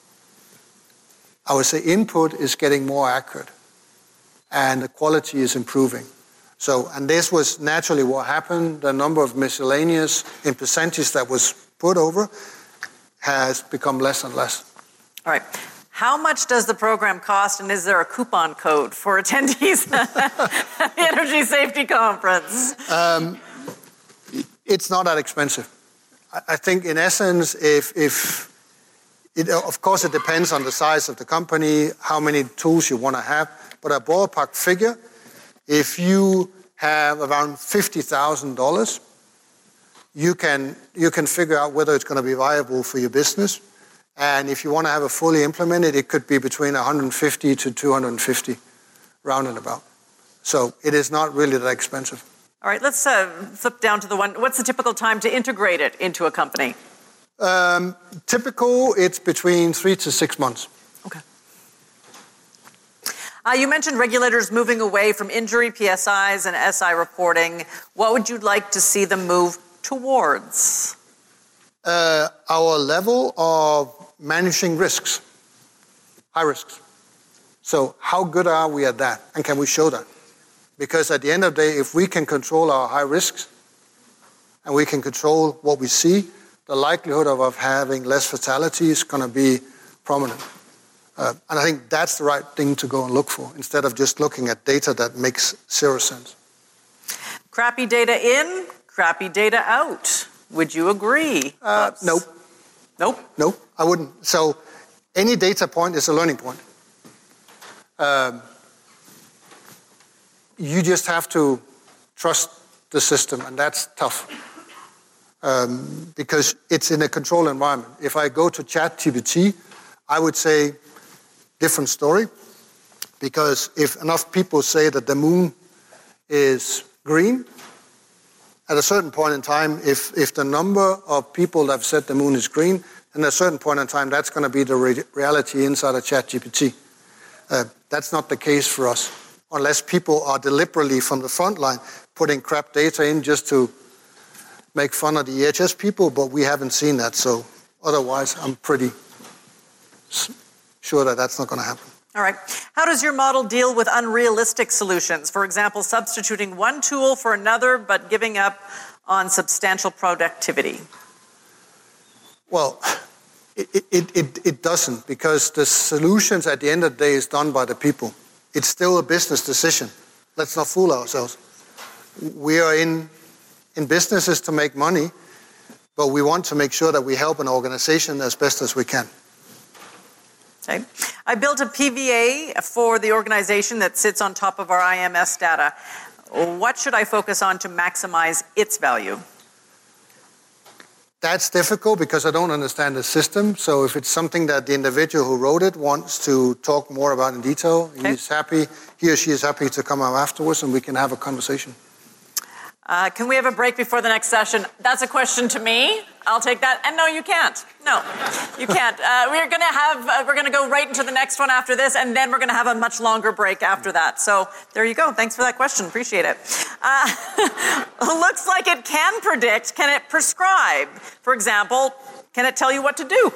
S5: I would say, input is getting more accurate and the quality is improving. So, and this was naturally what happened. The number of miscellaneous in percentage that was put over has become less and less.
S4: All right. How much does the program cost, and is there a coupon code for attendees at the Energy Safety Conference?
S5: Um, it's not that expensive. I think in essence, if, if it, of course it depends on the size of the company, how many tools you want to have, but a ballpark figure, if you have around fifty thousand dollars, you can, you can figure out whether it's going to be viable for your business. And if you want to have it fully implemented, it could be between one hundred fifty to two hundred fifty, round and about. So it is not really that expensive.
S4: All right, let's uh, flip down to the one. What's the typical time to integrate it into a company?
S5: Um, typical, it's between three to six months.
S4: Okay. Uh, you mentioned regulators moving away from injury P S Is and S I reporting. What would you like to see them move towards?
S5: Uh, our level of managing risks, high risks. So how good are we at that? And can we show that? Because at the end of the day, if we can control our high risks and we can control what we see, the likelihood of, of having less fatalities is going to be prominent. Uh, and I think that's the right thing to go and look for, instead of just looking at data that makes zero sense.
S4: Crappy data in, crappy data out. Would you agree?
S5: Uh, nope.
S4: Nope?
S5: Nope, I wouldn't. So any data point is a learning point. Um, you just have to trust the system, and that's tough. Um, because it's in a controlled environment. If I go to ChatGPT, I would say different story, because if enough people say that the moon is green, at a certain point in time, if, if the number of people that have said the moon is green, then at a certain point in time, that's going to be the re- reality inside of ChatGPT. Uh, that's not the case for us, unless people are deliberately from the front line putting crap data in just to make fun of the E H S people, but we haven't seen that. So otherwise, I'm pretty sure that that's not going to happen.
S4: All right. How does your model deal with unrealistic solutions? For example, substituting one tool for another, but giving up on substantial productivity?
S5: Well, it, it, it, it doesn't, because the solutions at the end of the day is done by the people. It's still a business decision. Let's not fool ourselves. We are in, in businesses to make money, but we want to make sure that we help an organization as best as we can.
S4: Okay. I built a P V A for the organization that sits on top of our I M S data. What should I focus on to maximize its value?
S5: That's difficult because I don't understand the system. So if it's something that the individual who wrote it wants to talk more about in detail, okay. he's happy, he or she is happy to come out afterwards and we can have a conversation.
S4: Uh, can we have a break before the next session? That's a question to me. I'll take that. And no, you can't. No, you can't. Uh, we're going to have, uh, we're going to go right into the next one after this, and then we're going to have a much longer break after that. So there you go. Thanks for that question. Appreciate it. Uh, looks like it can predict. Can it prescribe? For example, can it tell you what to do?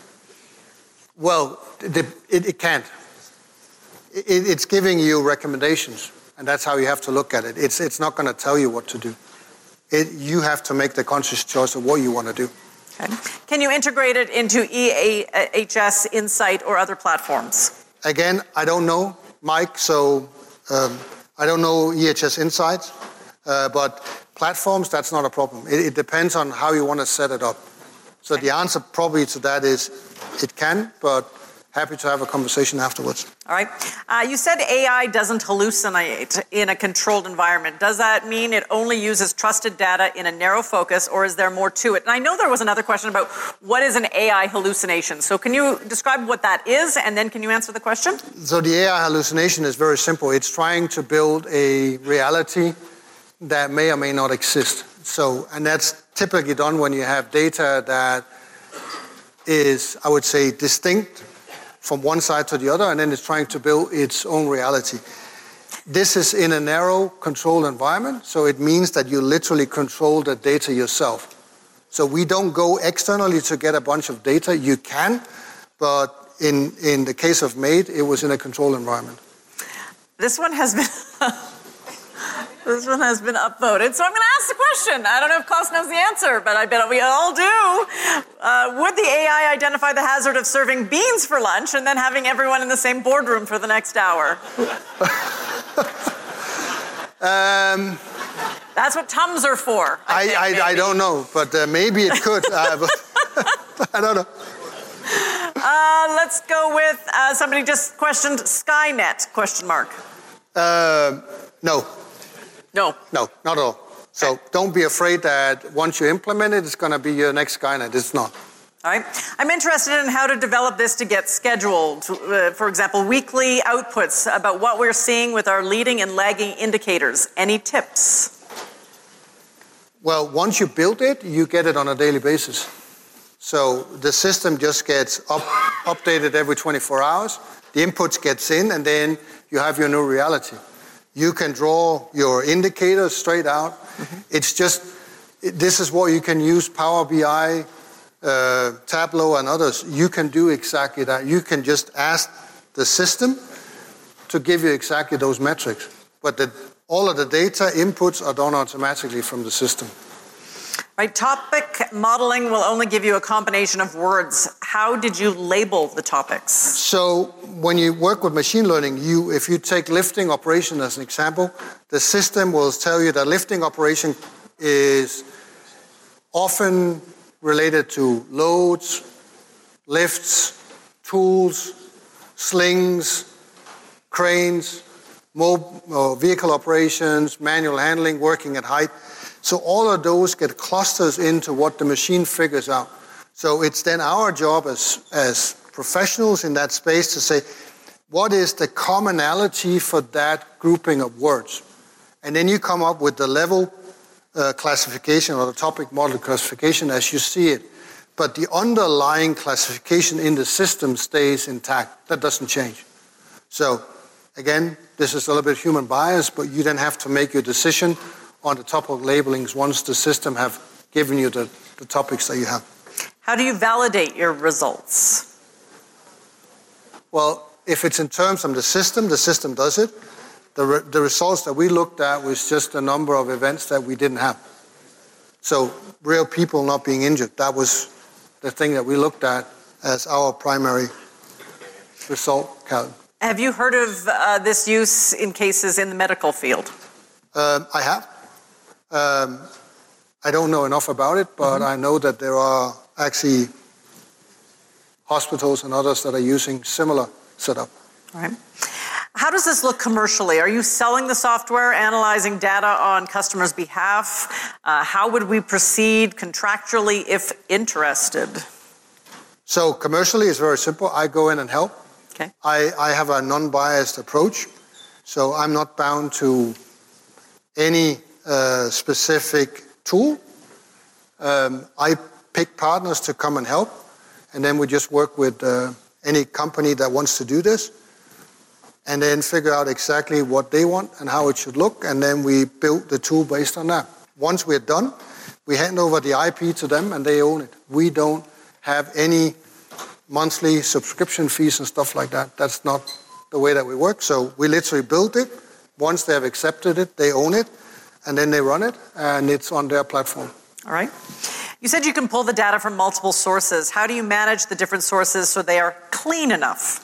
S5: Well, it, it, it can't. It, it's giving you recommendations. And that's how you have to look at it. It's, it's not going to tell you what to do. It, you have to make the conscious choice of what you want to do.
S4: Okay. Can you integrate it into E A H S, Insight, or other platforms?
S5: Again, I don't know, Mike, so um, I don't know E H S Insight, uh, but platforms, that's not a problem. It, it depends on how you want to set it up. So okay. The answer probably to that is it can, but happy to have a conversation afterwards.
S4: All right. Uh, you said A I doesn't hallucinate in a controlled environment. Does that mean it only uses trusted data in a narrow focus, or is there more to it? And I know there was another question about what is an A I hallucination. So can you describe what that is, and then can you answer the question?
S5: So the A I hallucination is very simple. It's trying to build a reality that may or may not exist. So, and that's typically done when you have data that is, I would say, distinct from one side to the other, and then it's trying to build its own reality. This is in a narrow, controlled environment, so it means that you literally control the data yourself. So we don't go externally to get a bunch of data. You can, but in, in the case of MAID, it was in a controlled environment.
S4: This one has been this one has been upvoted, so I'm going to ask the question. I don't know if Klaus knows the answer, but I bet we all do. Uh, would the A I identify the hazard of serving beans for lunch and then having everyone in the same boardroom for the next hour?
S5: um,
S4: That's what Tums are for. I,
S5: I,
S4: think,
S5: I, I don't know, but uh, maybe it could. uh, but I don't know.
S4: Uh, let's go with uh, somebody just questioned Skynet, question mark.
S5: Uh, no.
S4: No.
S5: No, not at all. So okay. Don't be afraid that once you implement it, it's going to be your next Skynet. It's not.
S4: All right. I'm interested in how to develop this to get scheduled. Uh, for example, weekly outputs about what we're seeing with our leading and lagging indicators. Any tips?
S5: Well, once you build it, you get it on a daily basis. So the system just gets up, updated every twenty-four hours. The inputs gets in, and then you have your new reality. You can draw your indicators straight out. Mm-hmm. It's just, it, this is what you can use Power B I, uh, Tableau, and others. You can do exactly that. You can just ask the system to give you exactly those metrics. But the, all of the data inputs are done automatically from the system.
S4: Right, topic modeling will only give you a combination of words. How did you label the topics?
S5: So when you work with machine learning, you, if you take lifting operation as an example, the system will tell you that lifting operation is often related to loads, lifts, tools, slings, cranes, mob, or vehicle operations, manual handling, working at height. So all of those get clusters into what the machine figures out. So it's then our job as, as professionals in that space to say, what is the commonality for that grouping of words? And then you come up with the level uh, classification or the topic model classification as you see it. But the underlying classification in the system stays intact. That doesn't change. So again, this is a little bit human bias, but you then have to make your decision on the topic labelings once the system have given you the, the topics that you have.
S4: How do you validate your results?
S5: Well, if it's in terms of the system, the system does it. The, re- the results that we looked at was just the number of events that we didn't have. So real people not being injured, that was the thing that we looked at as our primary result count.
S4: Have you heard of uh, this use in cases in the medical field?
S5: Um, I have. Um, I don't know enough about it, but mm-hmm. I know that there are actually hospitals and others that are using similar setup.
S4: All right. How does this look commercially? Are you selling the software, analyzing data on customers' behalf? Uh, how would we proceed contractually if interested?
S5: So commercially, it's very simple. I go in and help.
S4: Okay.
S5: I, I have a non-biased approach, so I'm not bound to any uh, specific tool. Um, I pick partners to come and help, and then we just work with uh, any company that wants to do this, and then figure out exactly what they want and how it should look, and then we build the tool based on that. Once we're done, we hand over the I P to them, and they own it. We don't have any monthly subscription fees and stuff like that. That's not the way that we work. So we literally build it. Once they have accepted it, they own it, and then they run it, and it's on their platform.
S4: All right. You said you can pull the data from multiple sources. How do you manage the different sources so they are clean enough?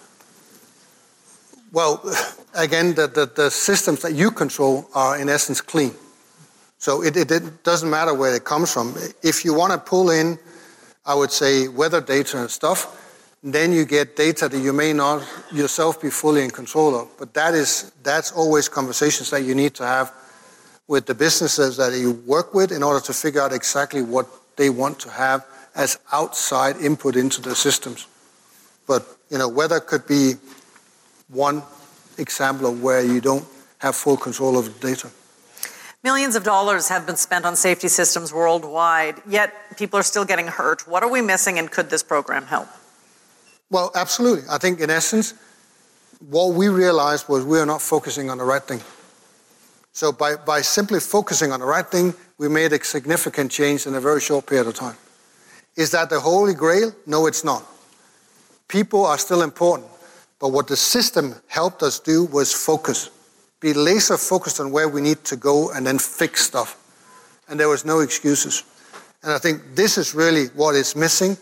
S5: Well, again, the, the, the systems that you control are in essence clean. So it, it, it doesn't matter where it comes from. If you want to pull in, I would say, weather data and stuff, then you get data that you may not yourself be fully in control of. But that is, that's always conversations that you need to have with the businesses that you work with in order to figure out exactly what they want to have as outside input into the systems. But, you know, weather could be one example of where you don't have full control of the data.
S4: Millions of dollars have been spent on safety systems worldwide, yet people are still getting hurt. What are we missing, and could this program help?
S5: Well, absolutely. I think in essence, what we realized was we are not focusing on the right thing. So by, by simply focusing on the right thing, we made a significant change in a very short period of time. Is that the holy grail? No, it's not. People are still important. But what the system helped us do was focus. Be laser focused on where we need to go and then fix stuff. And there was no excuses. And I think this is really what is missing.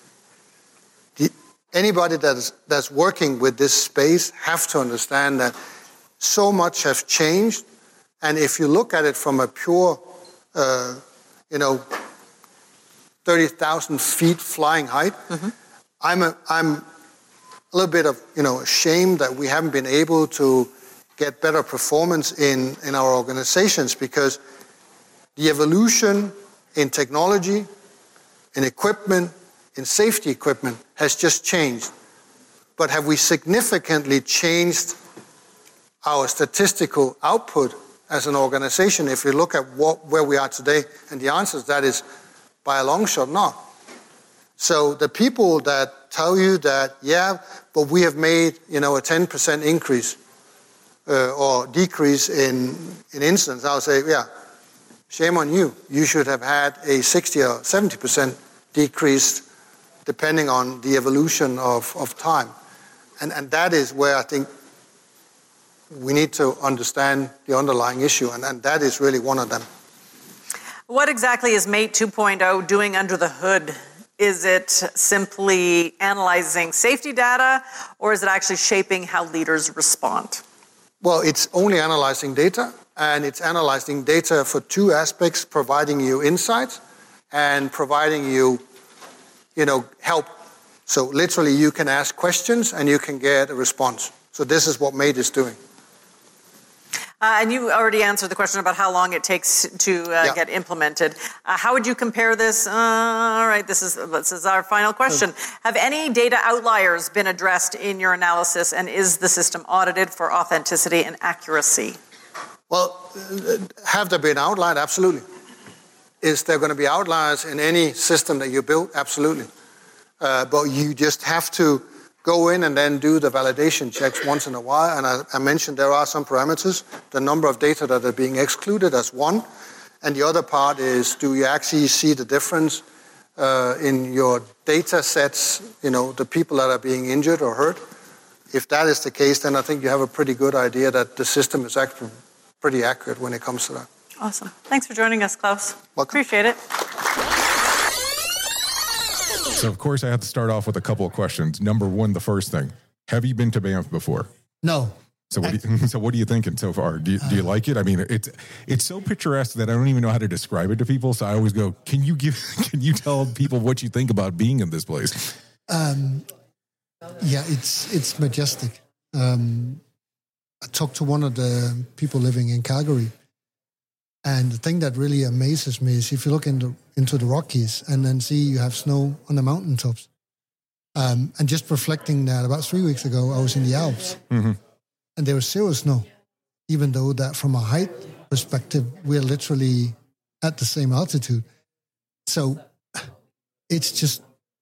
S5: The, anybody that is, that's working with this space have to understand that so much has changed. And if you look at it from a pure, uh, you know, thirty thousand feet flying height, mm-hmm. I'm a, I'm a little bit of, you know, ashamed that we haven't been able to get better performance in, in our organizations, because the evolution in technology, in equipment, in safety equipment has just changed. But have we significantly changed our statistical output as an organization if you look at what, where we are today? And the answer to that is, by a long shot, not. So the people that tell you that, yeah, but we have made, you know, a ten percent increase uh, or decrease in, in incidents, I'll say, yeah, shame on you. You should have had a sixty or seventy percent decrease depending on the evolution of, of time. And, and that is where I think we need to understand the underlying issue, and, and that is really one of them.
S4: What exactly is MATE two point oh doing under the hood? Is it simply analyzing safety data, or is it actually shaping how leaders respond?
S5: Well, it's only analyzing data, and it's analyzing data for two aspects: providing you insights and providing you, you know, help. So literally you can ask questions and you can get a response. So this is what MATE is doing.
S4: Uh, and you already answered the question about how long it takes to uh, yeah. get implemented. Uh, how would you compare this? Uh, all right, this is this is our final question. Mm. Have any data outliers been addressed in your analysis, and is the system audited for authenticity and accuracy?
S5: Well, have there been outliers? Absolutely. Is there going to be outliers in any system that you build? Absolutely. Uh, but you just have to go in and then do the validation checks once in a while. And I, I mentioned there are some parameters. The number of data that are being excluded as one. And the other part is, do you actually see the difference uh, in your data sets, you know, the people that are being injured or hurt? If that is the case, then I think you have a pretty good idea that the system is actually pretty accurate when it comes to that.
S4: Awesome. Thanks for joining us, Klaus.
S5: Welcome.
S4: Appreciate it.
S2: So, of course, I have to start off with a couple of questions. Number one, the first thing. Have you been to Banff before?
S9: No.
S2: So what, do you, so what are you thinking so far? Do you, do you like it? I mean, it's it's so picturesque that I don't even know how to describe it to people. So I always go, can you give, can you tell people what you think about being in this place?
S9: Um, yeah, it's it's majestic. Um, I talked to one of the people living in Calgary, and the thing that really amazes me is if you look into into the Rockies and then see you have snow on the mountaintops. Um, and just reflecting that, about three weeks ago, I was in the Alps, mm-hmm. and there was zero snow, even though that from a height perspective, we're literally at the same altitude. So it's just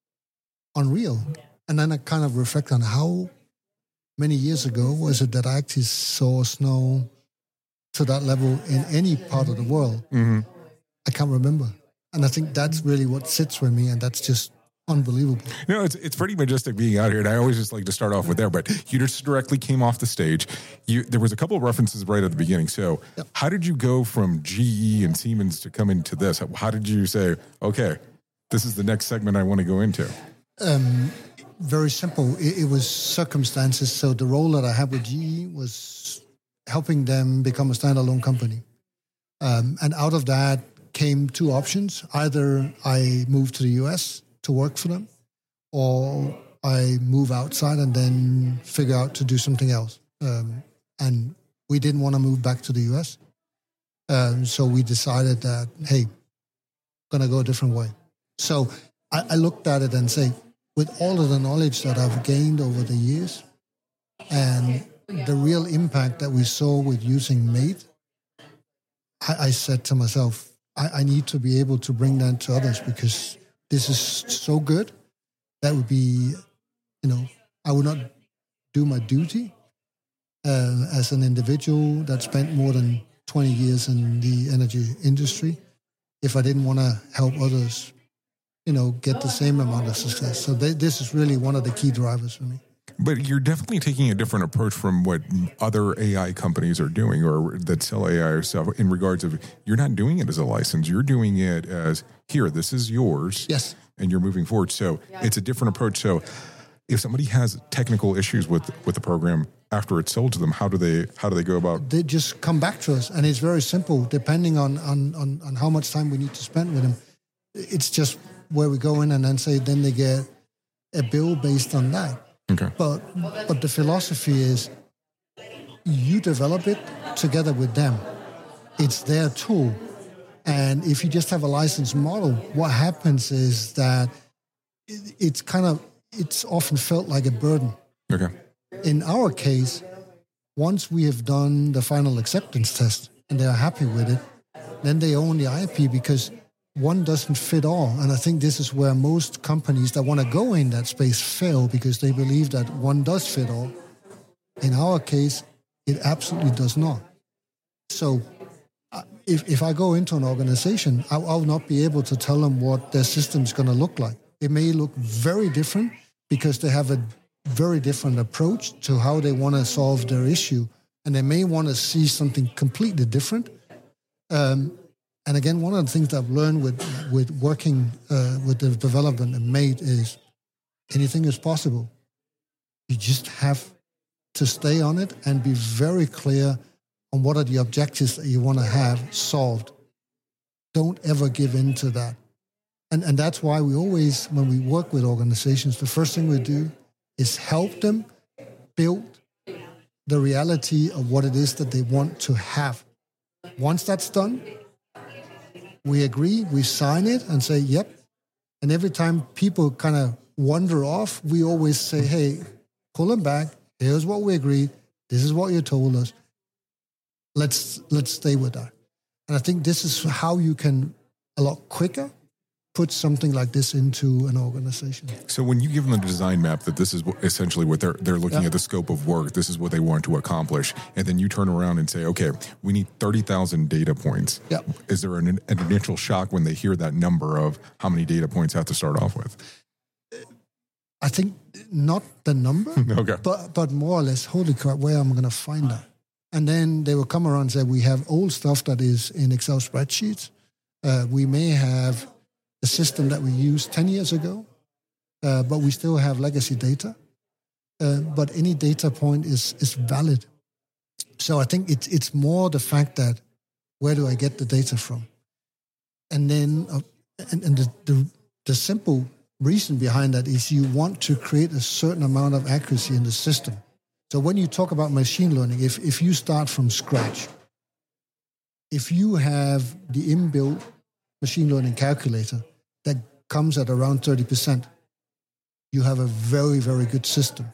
S9: unreal. And then I kind of reflect on how many years ago was it that I actually saw snow to that level in any part of the world. Mm-hmm. I can't remember. And I think that's really what sits with me, and that's just unbelievable.
S2: No, it's it's pretty majestic being out here, and I always just like to start off with there. But you just directly came off the stage. You there was a couple of references right at the beginning. So yep. How did you go from G E and Siemens to come into this? How did you say, okay, this is the next segment I want to go into?
S9: Um, very simple. It, it was circumstances. So the role that I had with G E was helping them become a standalone company. Um, and out of that came two options. Either I move to the U S to work for them, or I move outside and then figure out to do something else. Um, and we didn't want to move back to the U S. Um, so we decided that, hey, going to go a different way. So I, I looked at it and say, with all of the knowledge that I've gained over the years and the real impact that we saw with using MATE, I, I said to myself, I, I need to be able to bring that to others, because this is so good. That would be, you know, I would not do my duty uh, as an individual that spent more than twenty years in the energy industry if I didn't want to help others, you know, get the same amount of success. So they, this is really one of the key drivers for me.
S2: But you're definitely taking a different approach from what other A I companies are doing or that sell A I or stuff in regards of you're not doing it as a license. You're doing it as, here, this is yours.
S9: Yes.
S2: And you're moving forward. So it's a different approach. So if somebody has technical issues with, with the program after it's sold to them, how do they how do they go about?
S9: They just come back to us. And it's very simple, depending on, on, on, on how much time we need to spend with them. It's just where we go in and then say, then they get a bill based on that.
S2: Okay.
S9: But but the philosophy is you develop it together with them. It's their tool. And if you just have a licensed model, what happens is that it, it's kind of, it's often felt like a burden.
S2: Okay.
S9: In our case, once we have done the final acceptance test and they're happy with it, then they own the I P because one doesn't fit all. And I think this is where most companies that want to go in that space fail because they believe that one does fit all. In our case, it absolutely does not. So uh, if, if I go into an organization, I, I'll not be able to tell them what their system is going to look like. It may look very different because they have a very different approach to how they want to solve their issue. And they may want to see something completely different. Um, And again, one of the things that I've learned with with working uh, with the development and Mate is anything is possible. You just have to stay on it and be very clear on what are the objectives that you want to have solved. Don't ever give in to that. And, and that's why we always, when we work with organizations, the first thing we do is help them build the reality of what it is that they want to have. Once that's done, we agree, we sign it and say, yep. And every time people kind of wander off, we always say, hey, pull them back. Here's what we agreed. This is what you told us. Let's let's stay with that. And I think this is how you can, a lot quicker, put something like this into an organization.
S2: So when you give them the design map that this is essentially what they're they're looking yeah. at the scope of work, this is what they want to accomplish, and then you turn around and say, okay, we need thirty thousand data points.
S9: Yeah.
S2: Is there an, an initial shock when they hear that number of how many data points have to start off with?
S9: I think not the number,
S2: okay.
S9: but but more or less, holy crap, where am I going to find that? And then they will come around and say, we have old stuff that is in Excel spreadsheets. Uh, we may have a system that we used ten years ago, uh, but we still have legacy data. Uh, but any data point is is valid. So I think it's it's more the fact that where do I get the data from? And then uh, and, and the, the the simple reason behind that is you want to create a certain amount of accuracy in the system. So when you talk about machine learning, if if you start from scratch, if you have the inbuilt machine learning calculator that comes at around thirty percent, you have a very, very good system.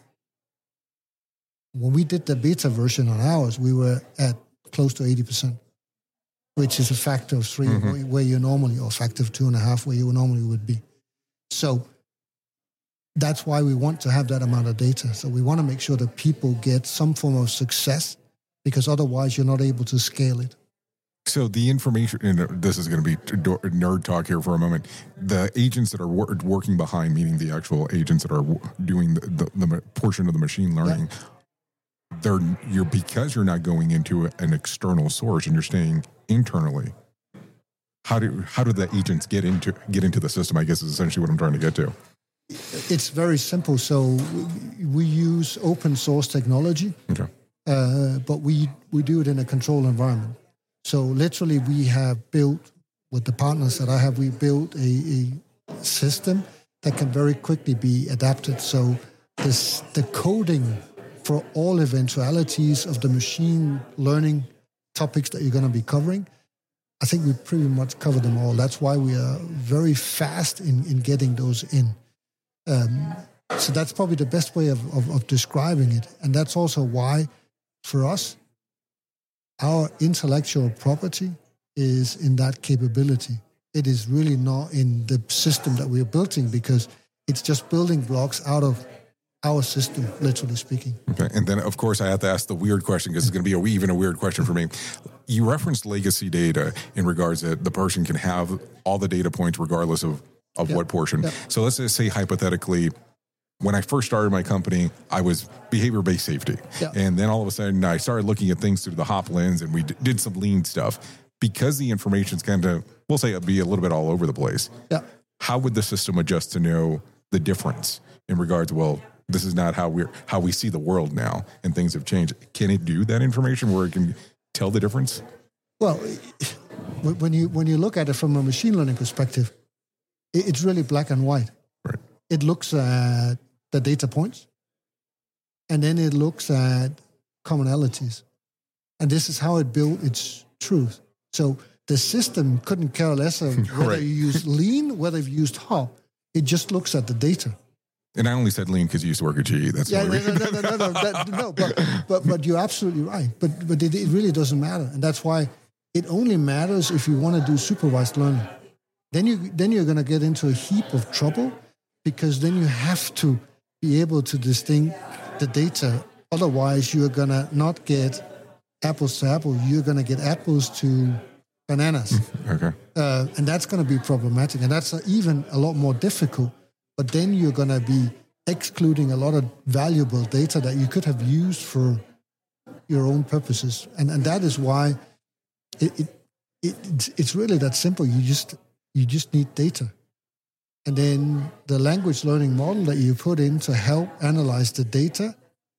S9: When we did the beta version on ours, we were at close to eighty percent, which is a factor of three mm-hmm. where you normally, or a factor of two and a half where you normally would be. So that's why we want to have that amount of data. So we want to make sure that people get some form of success, because otherwise you're not able to scale it.
S2: So the information, and this is going to be nerd talk here for a moment, the agents that are wor- working behind, meaning the actual agents that are doing the, the, the portion of the machine learning, yeah. they're you're because you're not going into an external source and you're staying internally. How do how do the agents get into get into the system? I guess is essentially what I'm trying to get to.
S9: It's very simple. So we use open source technology, okay. uh, but we we do it in a controlled environment. So literally we have built, with the partners that I have, we built a, a system that can very quickly be adapted. So this, the coding for all eventualities of the machine learning topics that you're going to be covering, I think we pretty much cover them all. That's why we are very fast in, in getting those in. Um, so that's probably the best way of, of, of describing it. And that's also why, for us, our intellectual property is in that capability. It is really not in the system that we are building, because it's just building blocks out of our system, literally speaking.
S2: Okay. And then, of course, I have to ask the weird question because it's going to be a, even a weird question for me. You referenced legacy data in regards that the person can have all the data points regardless of, of yeah. what portion. Yeah. So let's just say hypothetically, when I first started my company, I was behavior-based safety. Yeah. And then all of a sudden, I started looking at things through the HOP lens, and we d- did some lean stuff. Because the information's kind of, we'll say, it'd be a little bit all over the place.
S9: Yeah.
S2: How would the system adjust to know the difference in regards, well, this is not how we're how we see the world now, and things have changed. Can it do that information where it can tell the difference?
S9: Well, when you when you look at it from a machine learning perspective, it's really black and white.
S2: Right.
S9: It looks at the data points, and then it looks at commonalities, and this is how it built its truth. So the system couldn't care less of whether
S2: right.
S9: you use lean, whether you used HOP. It just looks at the data.
S2: And I only said lean because you used to work at G E. That's
S9: yeah,
S2: no,
S9: no, no, no, no, no, that, no. But, but but you're absolutely right. But but it, it really doesn't matter, and that's why it only matters if you want to do supervised learning. Then you then you're going to get into a heap of trouble because then you have to be able to distinguish the data. Otherwise, you're going to not get apples to apple. You're going to get apples to bananas.
S2: Okay,
S9: uh, and that's going to be problematic, and that's even a lot more difficult. But then you're going to be excluding a lot of valuable data that you could have used for your own purposes. And and that is why it, it, it it's, it's really that simple. You just you just need data. And then the language learning model that you put in to help analyze the data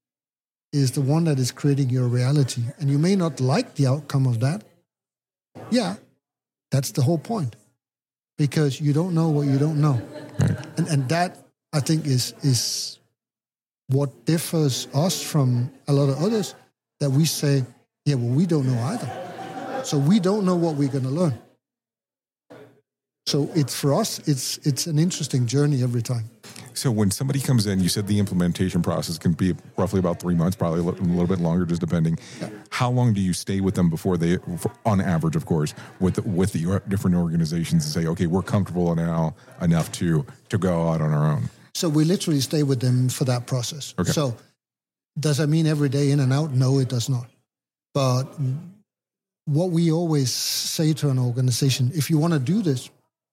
S9: is the one that is creating your reality. And you may not like the outcome of that. Yeah, that's the whole point. Because you don't know what you don't know. And and that, I think, is is what differs us from a lot of others, that we say, yeah, well, we don't know either. So we don't know what we're going to learn. So it's for us, it's it's an interesting journey every time.
S2: So when somebody comes in, you said the implementation process can be roughly about three months, probably a little bit longer, just depending. Yeah. How long do you stay with them before they, on average, of course, with the, with the different organizations and say, okay, we're comfortable now enough to to go out on our own?
S9: So we literally stay with them for that process.
S2: Okay.
S9: So does that mean every day in and out? No, it does not. But what we always say to an organization, if you want to do this,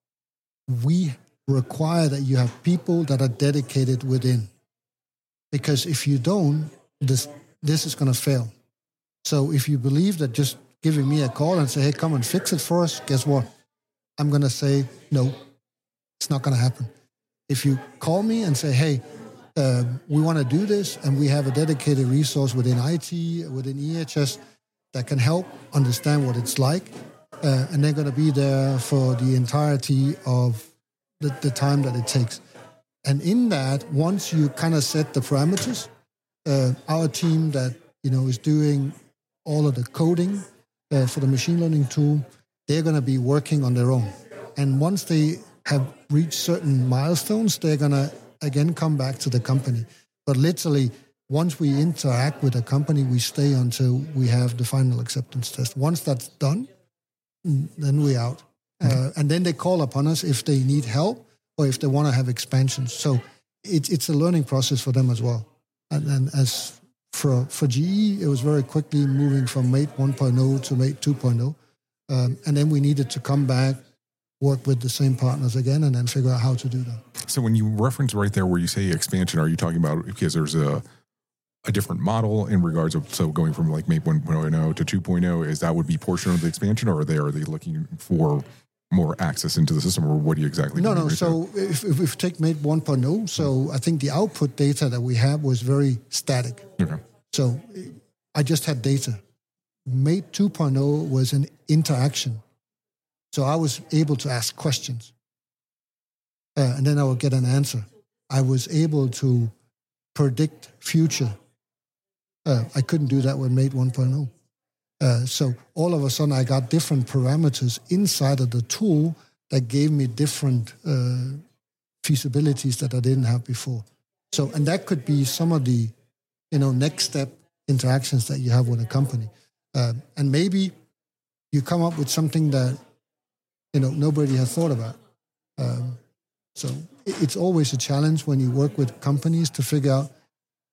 S9: we require that you have people that are dedicated within. Because if you don't, this this is going to fail. So if you believe that just giving me a call and say, hey, come and fix it for us, guess what? I'm going to say, no, it's not going to happen. If you call me and say, hey, uh, we want to do this, and we have a dedicated resource within I T, within E H S, that can help understand what it's like, uh, and they're going to be there for the entirety of the, the time that it takes. And in that, once you kind of set the parameters, uh, our team that you know is doing all of the coding uh, for the machine learning tool, they're going to be working on their own. And once they have reached certain milestones, they're going to again come back to the company. But literally, once we interact with a company, we stay until we have the final acceptance test. Once that's done, then we're out. Uh, and then they call upon us if they need help or if they want to have expansions. So it's it's a learning process for them as well. And, and as for for G E, it was very quickly moving from Mate one point oh to Mate two point oh. Um, and then we needed to come back, work with the same partners again, and then figure out how to do that.
S2: So when you reference right there where you say expansion, are you talking about because there's a a different model in regards of, so going from like Mate one point oh to two point oh, is that would be portion of the expansion, or are they, are they looking for more access into the system, or what do you exactly
S9: No, no.
S2: Right
S9: so if, if we take Mate one point oh, so I think the output data that we have was very static.
S2: Okay.
S9: So I just had data. Mate two point oh was an interaction. So I was able to ask questions. Uh, and then I would get an answer. I was able to predict future. Uh, I couldn't do that with Mate one point oh. Uh, so all of a sudden, I got different parameters inside of the tool that gave me different uh, feasibilities that I didn't have before. So, and that could be some of the, you know, next step interactions that you have with a company. Uh, and maybe you come up with something that, you know, nobody has thought about. Um, so it's always a challenge when you work with companies to figure out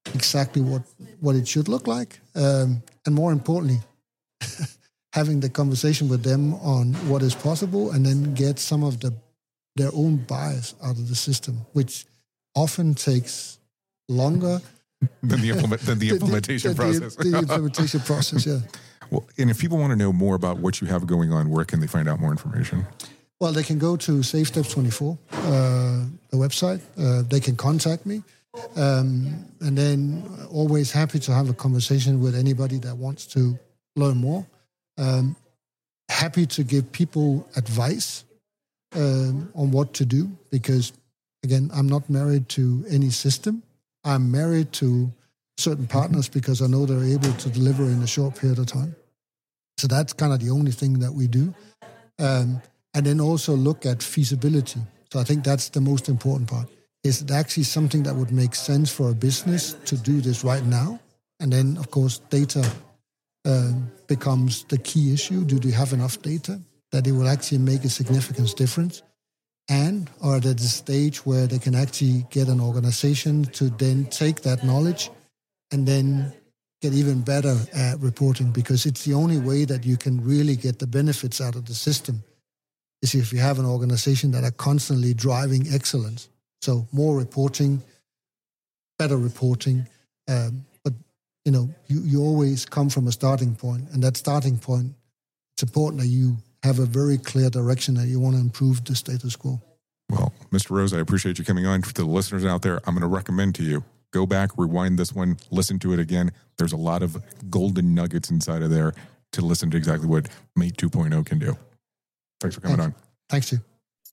S9: exactly what, what it should look like. Um, and more importantly, having the conversation with them on what is possible and then get some of the their own bias out of the system, which often takes longer
S2: than the, implement, than the implementation
S9: the, the,
S2: process.
S9: The, the implementation process, yeah.
S2: Well, and if people want to know more about what you have going on, where can they find out more information?
S9: Well, they can go to SafeSteps twenty-four, uh, the website. Uh, they can contact me. Um, and then always happy to have a conversation with anybody that wants to learn more. Um, happy to give people advice um, on what to do because, again, I'm not married to any system. I'm married to certain partners because I know they're able to deliver in a short period of time. So that's kind of the only thing that we do. Um, and then also look at feasibility. So I think that's the most important part. Is it actually something that would make sense for a business to do this right now? And then, of course, data uh, becomes the key issue. Do they have enough data that it will actually make a significant difference? And are they at the stage where they can actually get an organization to then take that knowledge and then get even better at reporting? Because it's the only way that you can really get the benefits out of the system is if you have an organization that are constantly driving excellence. So more reporting, better reporting. Um, but, you know, you, you always come from a starting point. And that starting point, it's important that you have a very clear direction that you want to improve the status quo.
S2: Well, Mister Rose, I appreciate you coming on. For the listeners out there, I'm going to recommend to you, go back, rewind this one, listen to it again. There's a lot of golden nuggets inside of there to listen to exactly what Mate two point oh can do. Thanks for coming
S9: Thanks.
S2: on.
S9: Thanks, Stu.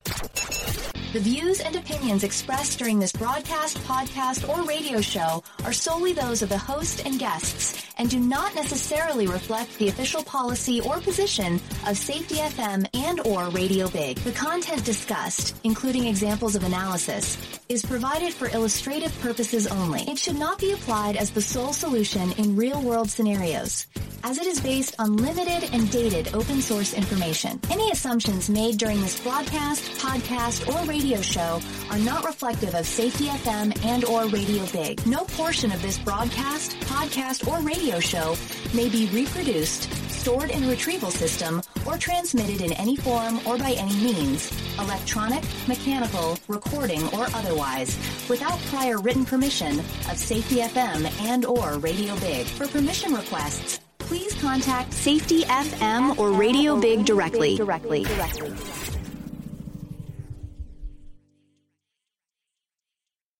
S10: The views and opinions expressed during this broadcast, podcast, or radio show are solely those of the host and guests and do not necessarily reflect the official policy or position of Safety F M and or Radio Big. The content discussed, including examples of analysis, is provided for illustrative purposes only. It should not be applied as the sole solution in real-world scenarios, as it is based on limited and dated open source information. Any assumptions made during this broadcast, podcast, or radio show are not reflective of Safety F M and or Radio Big. No portion of this broadcast, podcast, or radio show may be reproduced, stored in a retrieval system, or transmitted in any form or by any means, electronic, mechanical, recording, or otherwise, without prior written permission of Safety F M and or Radio Big. For permission requests, please contact Safety F M or Radio Big directly. directly. directly.